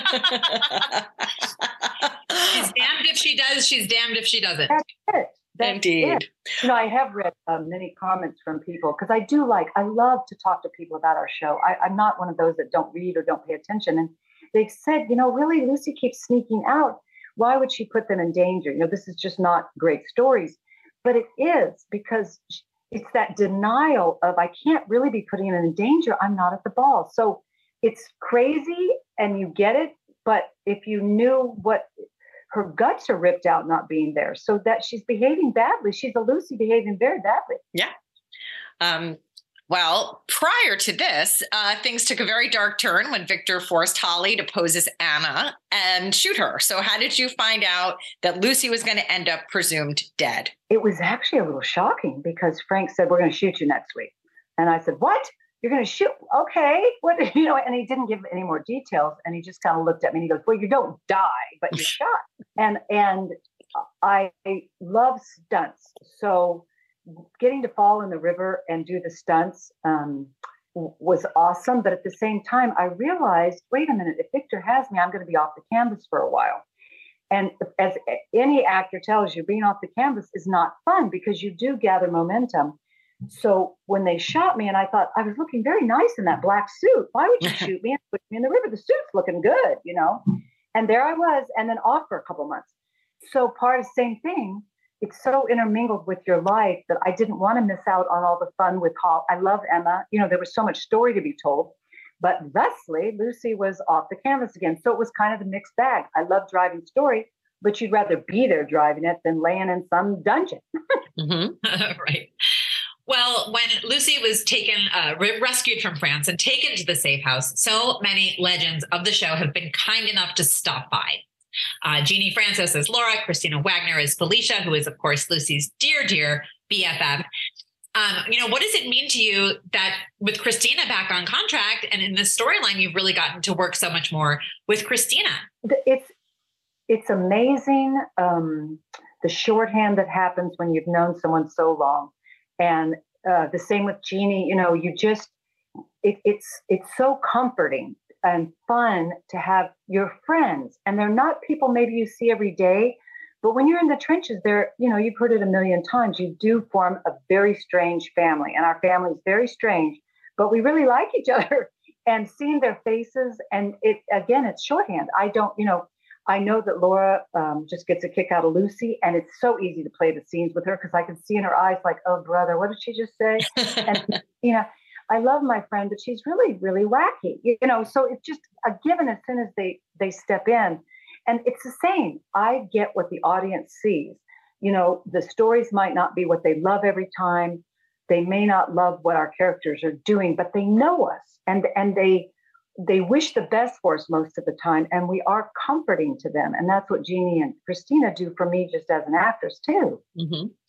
Speaker 4: She's damned if she does. She's damned if she doesn't.
Speaker 5: That's it. That's
Speaker 6: Indeed.
Speaker 5: It. You know, I have read um, many comments from people because I do like, I love to talk to people about our show. I, I'm not one of those that don't read or don't pay attention. And they've said, you know, really, Lucy keeps sneaking out. Why would she put them in danger? You know, this is just not great stories. But it is because it's that denial of, I can't really be putting them in danger. I'm not at the ball. So it's crazy and you get it. But if you knew what her guts are ripped out not being there, so that she's behaving badly. She's a Lucy behaving very badly.
Speaker 6: Yeah. Um, Well, prior to this, uh, things took a very dark turn when Victor forced Holly to pose as Anna and shoot her. So how did you find out that Lucy was going to end up presumed dead?
Speaker 5: It was actually a little shocking because Frank said, we're going to shoot you next week. And I said, what? You're going to shoot? Okay. What, you know, and he didn't give any more details. And he just kind of looked at me and he goes, well, you don't die, but you're shot. And, and I love stunts. So getting to fall in the river and do the stunts um, was awesome. But at the same time, I realized, wait a minute, if Victor has me, I'm going to be off the canvas for a while. And as any actor tells you, being off the canvas is not fun because you do gather momentum. So when they shot me and I thought I was looking very nice in that black suit, why would you shoot me and put me in the river? The suit's looking good, you know? And there I was, and then off for a couple months. So part of the same thing, it's so intermingled with your life that I didn't want to miss out on all the fun with Hall. I love Emma. You know, there was so much story to be told. But thusly, Lucy was off the canvas again. So it was kind of a mixed bag. I love driving story, but you'd rather be there driving it than laying in some dungeon.
Speaker 4: Mm-hmm. Right. Well, when Lucy was taken, uh, re- rescued from France and taken to the safe house, so many legends of the show have been kind enough to stop by. Uh, Jeannie Francis as Laura, Christina Wagner as Felicia, who is, of course, Lucy's dear, dear B F F. Um, you know, what does it mean to you that with Christina back on contract and in this storyline, you've really gotten to work so much more with Christina?
Speaker 5: It's it's amazing um, the shorthand that happens when you've known someone so long. And uh, the same with Jeannie, you know, you just, it, it's it's so comforting and fun to have your friends. And they're not people maybe you see every day, but when you're in the trenches, they're, you know, you've heard it a million times, you do form a very strange family. And our family is very strange, but we really like each other. And seeing their faces, and it, again, it's shorthand. I don't, you know, I know that Laura um, just gets a kick out of Lucy, and it's so easy to play the scenes with her because I can see in her eyes like, oh, brother, what did she just say? And, you know, I love my friend, but she's really, really wacky, you know, so it's just a given as soon as they, they step in. And it's the same. I get what the audience sees. You know, the stories might not be what they love every time. They may not love what our characters are doing, but they know us and, and they, they wish the best for us most of the time. And we are comforting to them. And that's what Jeannie and Christina do for me just as an actress too.
Speaker 6: Mm-hmm.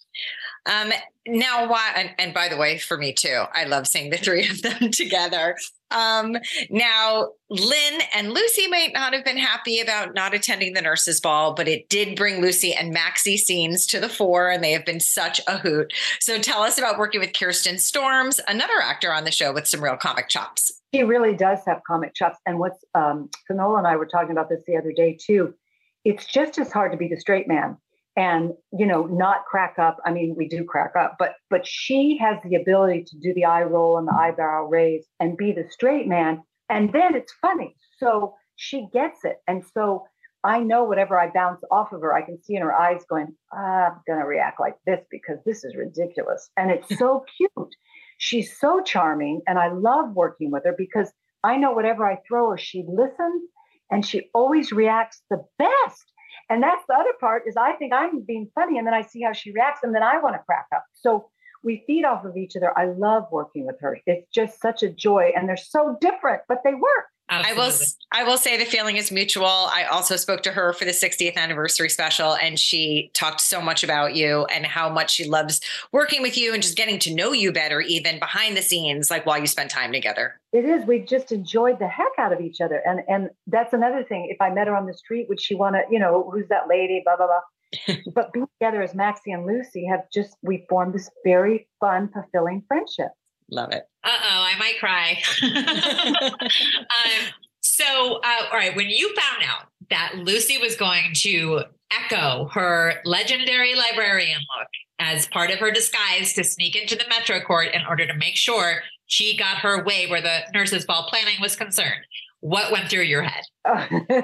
Speaker 6: Um, now, why? And, and by the way, for me too, I love seeing the three of them together. Um, now, Lynn and Lucy might not have been happy about not attending the nurses' ball, but it did bring Lucy and Maxie scenes to the fore, and they have been such a hoot. So tell us about working with Kirsten Storms, another actor on the show with some real comic chops.
Speaker 5: She really does have comic chops. And what's, um, Finola and I were talking about this the other day too. It's just as hard to be the straight man and, you know, not crack up. I mean, we do crack up, but, but she has the ability to do the eye roll and the eyebrow raise and be the straight man. And then it's funny. So she gets it. And so I know whatever I bounce off of her, I can see in her eyes going, ah, I'm going to react like this because this is ridiculous. And it's so cute. She's so charming. And I love working with her because I know whatever I throw her, she listens and she always reacts the best. And that's the other part is I think I'm being funny and then I see how she reacts and then I want to crack up. So we feed off of each other. I love working with her. It's just such a joy and they're so different, but they work.
Speaker 6: Absolutely. I will I will say the feeling is mutual. I also spoke to her for the sixtieth anniversary special, and she talked so much about you and how much she loves working with you and just getting to know you better, even behind the scenes, like while you spend time together.
Speaker 5: It is. We just enjoyed the heck out of each other. And and that's another thing. If I met her on the street, would she want to, you know, who's that lady, blah, blah, blah. But being together as Maxie and Lucy have just, we formed this very fun, fulfilling friendship.
Speaker 6: Love it.
Speaker 4: Uh-oh, I might cry. um, so, uh, all right, when you found out that Lucy was going to echo her legendary librarian look as part of her disguise to sneak into the Metro Court in order to make sure she got her way where the nurses' ball planning was concerned, what went through your head?
Speaker 5: Uh,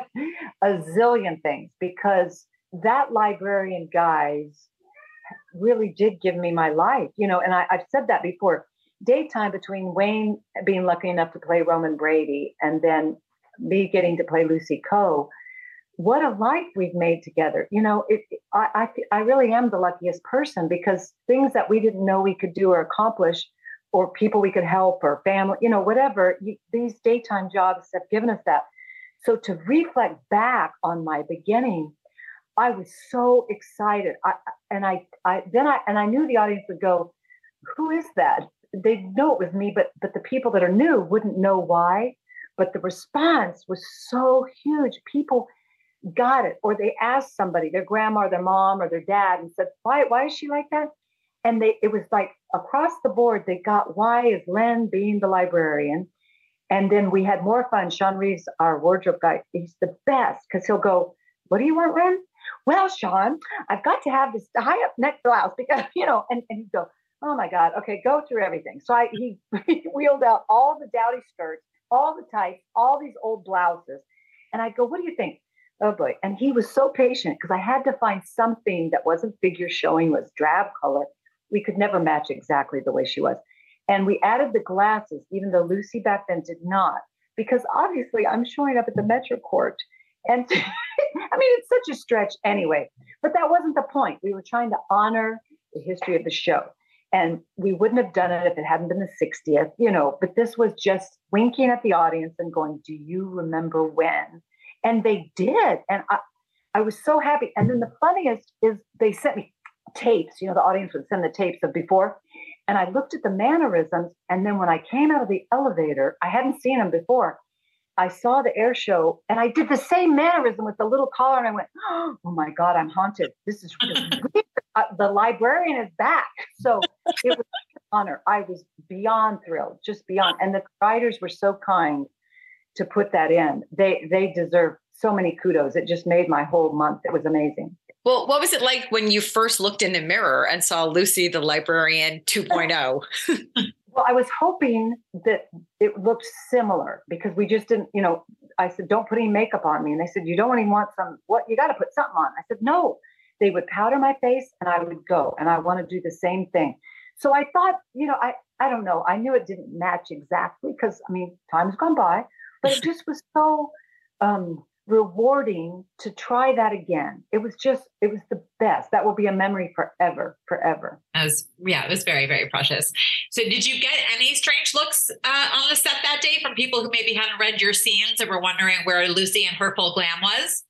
Speaker 5: a zillion things, because that librarian guys really did give me my life, you know, and I, I've said that before. Daytime between Wayne being lucky enough to play Roman Brady and then me getting to play Lucy Coe, what a life we've made together. You know, it, I, I, I really am the luckiest person because things that we didn't know we could do or accomplish or people we could help or family, you know, whatever, you, these daytime jobs have given us that. So to reflect back on my beginning, I was so excited. I, and I, I, then I, and I knew the audience would go, who is that? They'd know it was me, but but the people that are new wouldn't know why. But the response was so huge. People got it, or they asked somebody, their grandma, or their mom, or their dad, and said, "Why? Why is she like that?" And they, it was like across the board, they got why is Len being the librarian. And then we had more fun. Sean Reeves, our wardrobe guy, he's the best because he'll go, "What do you want, Len?" "Well, Sean, I've got to have this high up neck blouse because you know," and and he'd go, "Oh my God, okay, go through everything." So I he, he wheeled out all the dowdy skirts, all the tights, all these old blouses. And I'd go, "What do you think?" Oh boy. And he was so patient because I had to find something that wasn't figure showing, was drab color. We could never match exactly the way she was. And we added the glasses, even though Lucy back then did not, because obviously I'm showing up at the Metro Court. And I mean, it's such a stretch anyway, but that wasn't the point. We were trying to honor the history of the show. And we wouldn't have done it if it hadn't been the sixtieth, you know, but this was just winking at the audience and going, "Do you remember when?" And they did. And I, I was so happy. And then the funniest is they sent me tapes, you know, the audience would send the tapes of before. And I looked at the mannerisms. And then when I came out of the elevator, I hadn't seen them before. I saw the air show and I did the same mannerism with the little collar. And I went, "Oh my God, I'm haunted. This is really uh, the librarian is back." So it was an honor. I was beyond thrilled, just beyond. And the writers were so kind to put that in. They they deserve so many kudos. It just made my whole month. It was amazing.
Speaker 6: Well, what was it like when you first looked in the mirror and saw Lucy, the librarian two point oh?
Speaker 5: Well, I was hoping that it looked similar because we just didn't, you know, I said, "Don't put any makeup on me." And they said, "You don't even want some, what, you got to put something on." I said, "No." They would powder my face and I would go and I want to do the same thing. So I thought, you know, I, I don't know. I knew it didn't match exactly because, I mean, time's gone by, but it just was so um, rewarding to try that again. It was just, it was the best. That will be a memory forever, forever.
Speaker 4: As yeah, it was very, very precious. So did you get any strange looks uh, on the set that day from people who maybe hadn't read your scenes and were wondering where Lucy and her full glam was?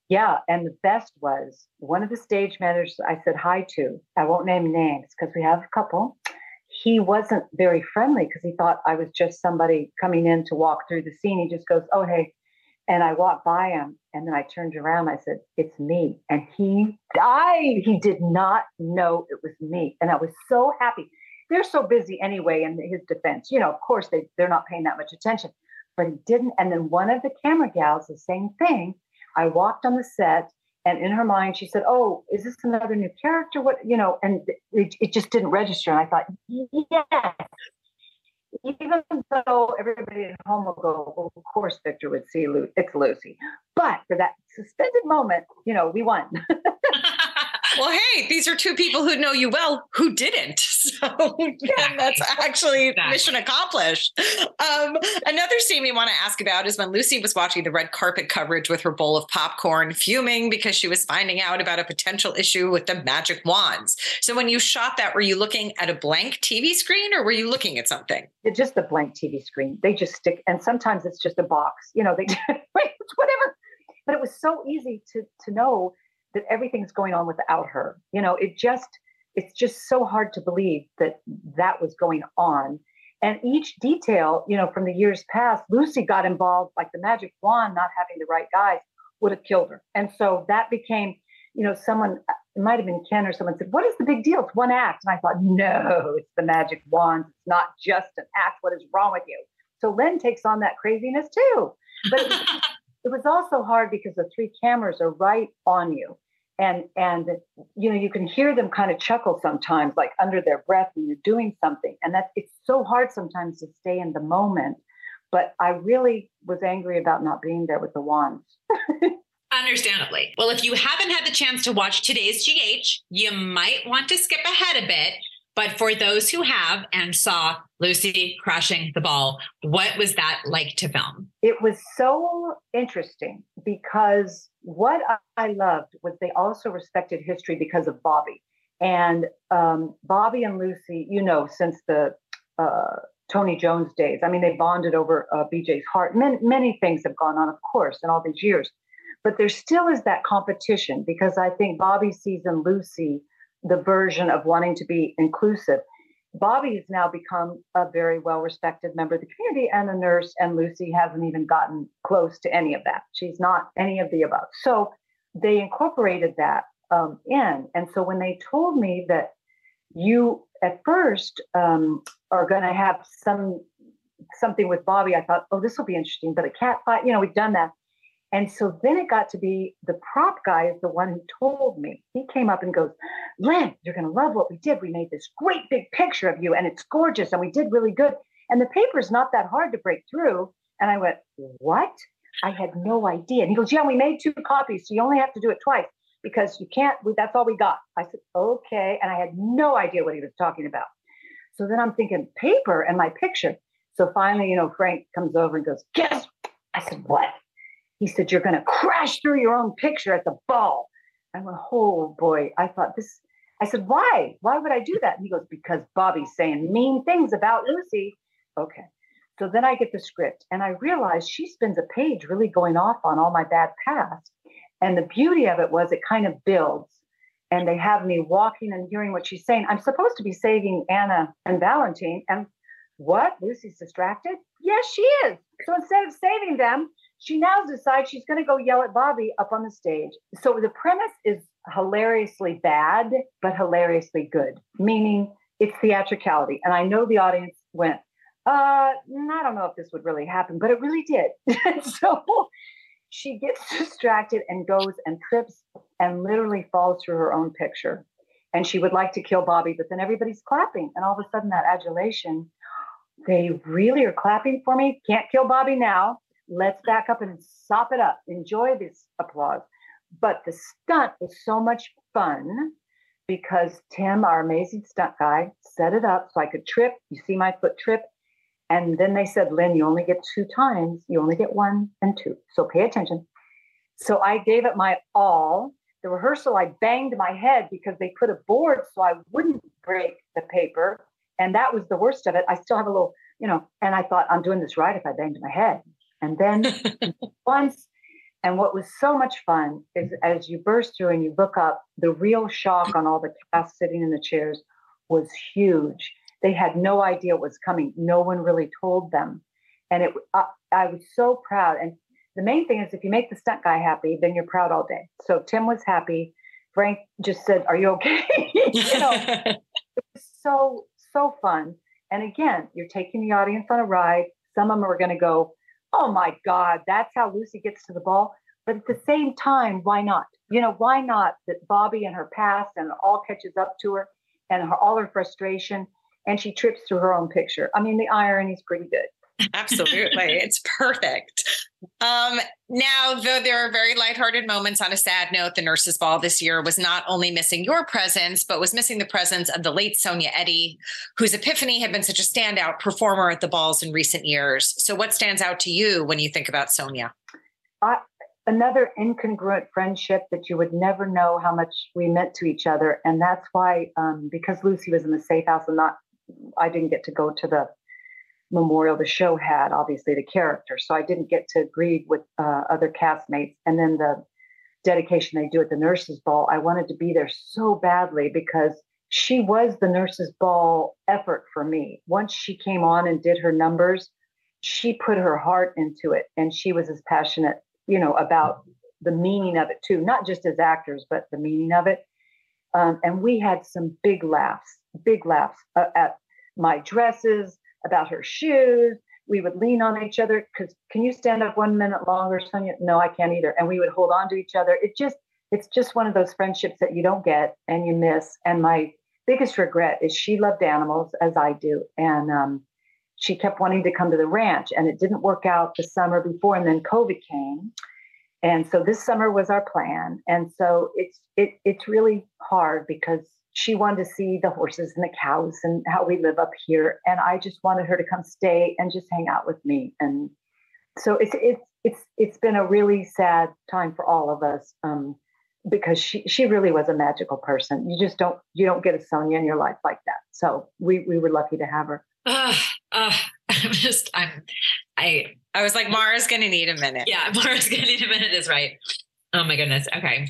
Speaker 5: Yeah. And the best was one of the stage managers I said hi to. I won't name names because we have a couple. He wasn't very friendly because he thought I was just somebody coming in to walk through the scene. He just goes, oh, hey. And I walked by him and then I turned around. I said, it's me. And he died. He did not know it was me. And I was so happy. They're so busy anyway in his defense. You know, of course, they, they're not paying that much attention. But he didn't. And then one of the camera gals, the same thing. I walked on the set and in her mind, she said, oh, is this another new character? What, you know, and it, it just didn't register. And I thought, yes. Even though everybody at home will go, well, of course, Victor would see Lu- it's Lucy. But for that suspended moment, you know, we won.
Speaker 6: Well, hey, these are two people who know you well who didn't. So yeah, that's actually exactly. Mission accomplished. Um, another scene we want to ask about is when Lucy was watching the red carpet coverage with her bowl of popcorn, fuming because she was finding out about a potential issue with the magic wands. So when you shot that, were you looking at a blank T V screen or were you looking at something?
Speaker 5: It's just a blank T V screen. They just stick, and sometimes it's just a box. You know, they it's whatever. But it was so easy to to know that everything's going on without her. You know, it just, it's just so hard to believe that that was going on. And each detail, you know, from the years past, Lucy got involved, like the magic wand, not having the right guys would have killed her. And so that became, you know, someone, it might've been Ken or someone said, what is the big deal? It's one act. And I thought, no, it's the magic wand. It's not just an act. What is wrong with you? So Len takes on that craziness too. But it was, it was also hard because the three cameras are right on you. And, and, you know, you can hear them kind of chuckle sometimes, like under their breath when you're doing something. And that it's so hard sometimes to stay in the moment. But I really was angry about not being there with the wands.
Speaker 4: Understandably. Well, if you haven't had the chance to watch today's G H, you might want to skip ahead a bit. But for those who have and saw Lucy crashing the ball, what was that like to film?
Speaker 5: It was so interesting because what I loved was they also respected history because of Bobby. And um, Bobby and Lucy, you know, since the uh, Tony Jones days, I mean, they bonded over uh, B J's heart. Many, many things have gone on, of course, in all these years. But there still is that competition because I think Bobby sees in Lucy the version of wanting to be inclusive. Bobby has now become a very well-respected member of the community and a nurse, and Lucy hasn't even gotten close to any of that. She's not any of the above. So they incorporated that um, in. And so when they told me that you at first um, are going to have some something with Bobby, I thought, oh, this will be interesting. But a cat fight, you know, we've done that. And so then it got to be the prop guy is the one who told me. He came up and goes, Len, you're going to love what we did. We made this great big picture of you and it's gorgeous and we did really good. And the paper's not that hard to break through. And I went, what? I had no idea. And he goes, yeah, we made two copies. So you only have to do it twice because you can't, we, that's all we got. I said, okay. And I had no idea what he was talking about. So then I'm thinking paper and my picture. So finally, you know, Frank comes over and goes, guess. I said, what? He said, you're going to crash through your own picture at the ball. I went, oh boy, I thought this, I said, why? Why would I do that? And he goes, because Bobby's saying mean things about Lucy. Okay. So then I get the script and I realized she spends a page really going off on all my bad past. And the beauty of it was it kind of builds and they have me walking and hearing what she's saying. I'm supposed to be saving Anna and Valentine. And what? Lucy's distracted? Yes, she is. So instead of saving them, she now decides she's going to go yell at Bobby up on the stage. So the premise is hilariously bad, but hilariously good, meaning it's theatricality. And I know the audience went, uh, I don't know if this would really happen, but it really did. So she gets distracted and goes and trips and literally falls through her own picture. And she would like to kill Bobby, but then everybody's clapping. And all of a sudden that adulation, they really are clapping for me. Can't kill Bobby now. Let's back up and sop it up. Enjoy this applause. But the stunt was so much fun because Tim, our amazing stunt guy, set it up so I could trip. You see my foot trip. And then they said, Lynn, you only get two times. You only get one and two. So pay attention. So I gave it my all. The rehearsal, I banged my head because they put a board so I wouldn't break the paper. And that was the worst of it. I still have a little, you know, and I thought, I'm doing this right if I banged my head. And then once, And what was so much fun is as you burst through and you look up, the real shock on all the cast sitting in the chairs was huge. They had no idea what was coming. No one really told them. And it, I, I was so proud. And the main thing is if you make the stunt guy happy, then you're proud all day. So Tim was happy. Frank just said, "Are you okay?" You know, it was so, so fun. And again, you're taking the audience on a ride. Some of them are going to go, "Oh my God, that's how Lucy gets to the ball." But at the same time, why not? You know, why not that Bobby and her past and it all catches up to her and her, all her frustration, and she trips through her own picture. I mean, the irony is pretty good.
Speaker 6: Absolutely. It's perfect. Um, now, though there are very lighthearted moments, on a sad note, the Nurses Ball this year was not only missing your presence, but was missing the presence of the late Sonia Eddy, whose epiphany had been such a standout performer at the balls in recent years. So what stands out to you when you think about Sonia?
Speaker 5: I, another incongruent friendship that you would never know how much we meant to each other. And that's why, um, because Lucy was in the safe house and not, I didn't get to go to the memorial the show had, obviously the character. So I didn't get to grieve with uh, other castmates. And then the dedication they do at the Nurses Ball, I wanted to be there so badly because she was the Nurses Ball effort for me. Once she came on and did her numbers, she put her heart into it. And she was as passionate, you know, about the meaning of it too, not just as actors, but the meaning of it. Um, and we had some big laughs, big laughs uh, at my dresses, about her shoes. We would lean on each other because can you stand up one minute longer, Sonia? No, I can't either. And we would hold on to each other. It just, it's just one of those friendships that you don't get and you miss. And my biggest regret is she loved animals as I do. And um, she kept wanting to come to the ranch and it didn't work out the summer before. And then COVID came. And so this summer was our plan. And so it's, it, it's really hard because she wanted to see the horses and the cows and how we live up here. And I just wanted her to come stay and just hang out with me. And so it's, it's, it's, it's been a really sad time for all of us um, because she, she really was a magical person. You just don't, you don't get a Sonia in your life like that. So we, we were lucky to have her.
Speaker 4: Uh, uh, I'm just, I'm, I,
Speaker 6: I was like, Mara's going to need a minute.
Speaker 4: Yeah. Mara's going to need a minute is right. Oh my goodness. Okay.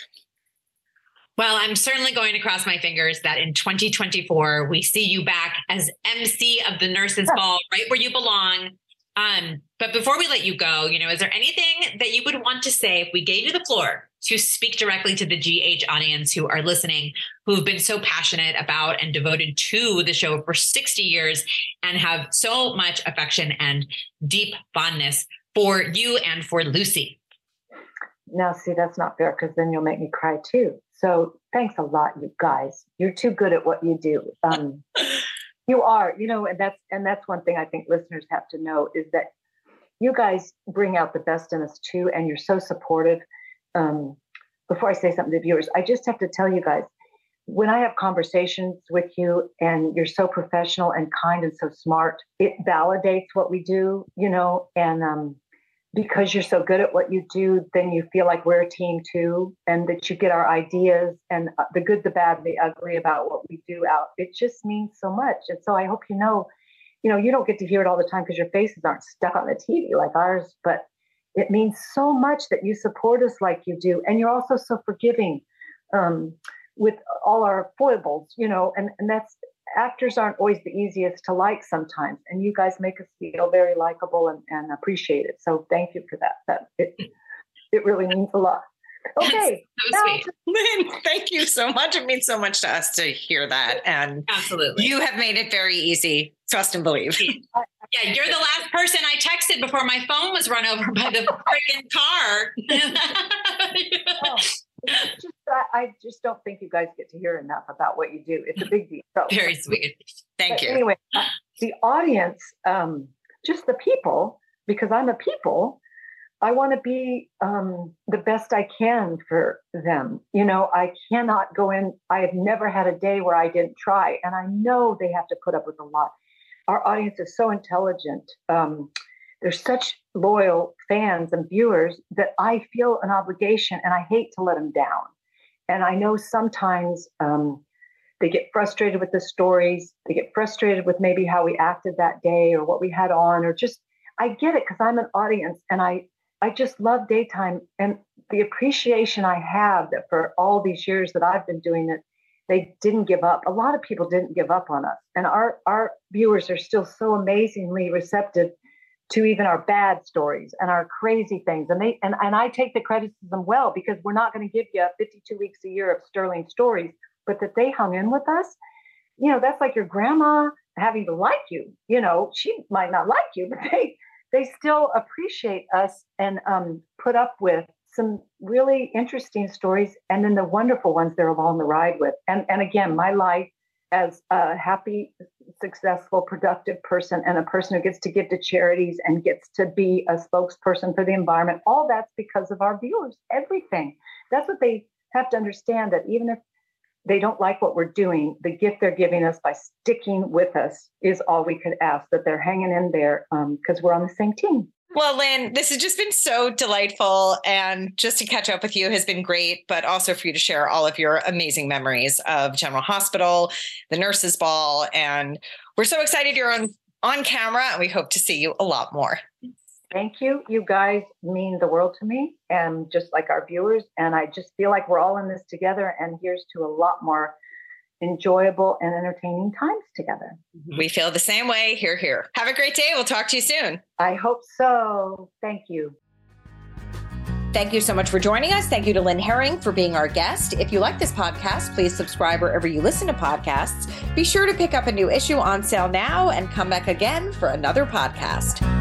Speaker 4: Well, I'm certainly going to cross my fingers that in twenty twenty-four, we see you back as M C of the Nurses Ball, right where you belong. Um, but before we let you go, you know, is there anything that you would want to say if we gave you the floor to speak directly to the G H audience who are listening, who've been so passionate about and devoted to the show for sixty years and have so much affection and deep fondness for you and for Lucy?
Speaker 5: Now, see, that's not fair because then you'll make me cry too. So thanks a lot, you guys. You're too good at what you do. Um, you are, you know, and that's and that's one thing I think listeners have to know is that you guys bring out the best in us too, and you're so supportive. Um, before I say something to viewers, I just have to tell you guys, when I have conversations with you and you're so professional and kind and so smart, it validates what we do, you know, and um, because you're so good at what you do, then you feel like we're a team too, and that you get our ideas and the good, the bad, the ugly about what we do out. It just means so much. And so I hope you know, you know, you don't get to hear it all the time because your faces aren't stuck on the T V like ours, but it means so much that you support us like you do. And you're also so forgiving um, with all our foibles, you know, and, and that's, actors aren't always the easiest to like sometimes, and you guys make us feel very likable and, and appreciated. So thank you for that. That it, it really means a lot. Okay.
Speaker 4: So sweet.
Speaker 6: Lynn, thank you so much. It means so much to us to hear that. And
Speaker 4: absolutely,
Speaker 6: you have made it very easy. Trust and believe.
Speaker 4: Yeah, you're the last person I texted before my phone was run over by the freaking car.
Speaker 5: Oh, just, I, I just don't think you guys get to hear enough about what you do. It's a big deal. So,
Speaker 4: very sweet.
Speaker 6: Thank you.
Speaker 5: Anyway, the audience, um, just the people, because I'm a people, I want to be um, the best I can for them. You know, I cannot go in. I have never had a day where I didn't try. And I know they have to put up with a lot. Our audience is so intelligent. Um, they're such loyal fans and viewers that I feel an obligation and I hate to let them down. And I know sometimes um, they get frustrated with the stories. They get frustrated with maybe how we acted that day or what we had on, or just, I get it because I'm an audience and I, I just love daytime, and the appreciation I have that for all these years that I've been doing it, they didn't give up. A lot of people didn't give up on us, and our our viewers are still so amazingly receptive to even our bad stories and our crazy things. And they and, and I take the criticism well, because we're not going to give you fifty-two weeks a year of sterling stories, but that they hung in with us. You know, that's like your grandma having to like you. You know, she might not like you, but they they still appreciate us and um, put up with some really interesting stories, and then the wonderful ones they're along the ride with. And and again, my life as a happy, successful, productive person, and a person who gets to give to charities and gets to be a spokesperson for the environment, all that's because of our viewers. Everything. That's what they have to understand, that even if they don't like what we're doing, the gift they're giving us by sticking with us is all we could ask, that they're hanging in there because um, we're on the same team.
Speaker 6: Well, Lynn, this has just been so delightful, and just to catch up with you has been great, but also for you to share all of your amazing memories of General Hospital, the Nurses Ball, and we're so excited you're on, on camera, and we hope to see you a lot more.
Speaker 5: Thank you. You guys mean the world to me, and just like our viewers, and I just feel like we're all in this together, and here's to a lot more enjoyable and entertaining times together.
Speaker 6: We feel the same way. Here, here. Have a great day. We'll talk to you soon.
Speaker 5: I hope so. Thank you.
Speaker 3: Thank you so much for joining us. Thank you to Lynn Herring for being our guest. If you like this podcast, please subscribe wherever you listen to podcasts. Be sure to pick up a new issue on sale now and come back again for another podcast.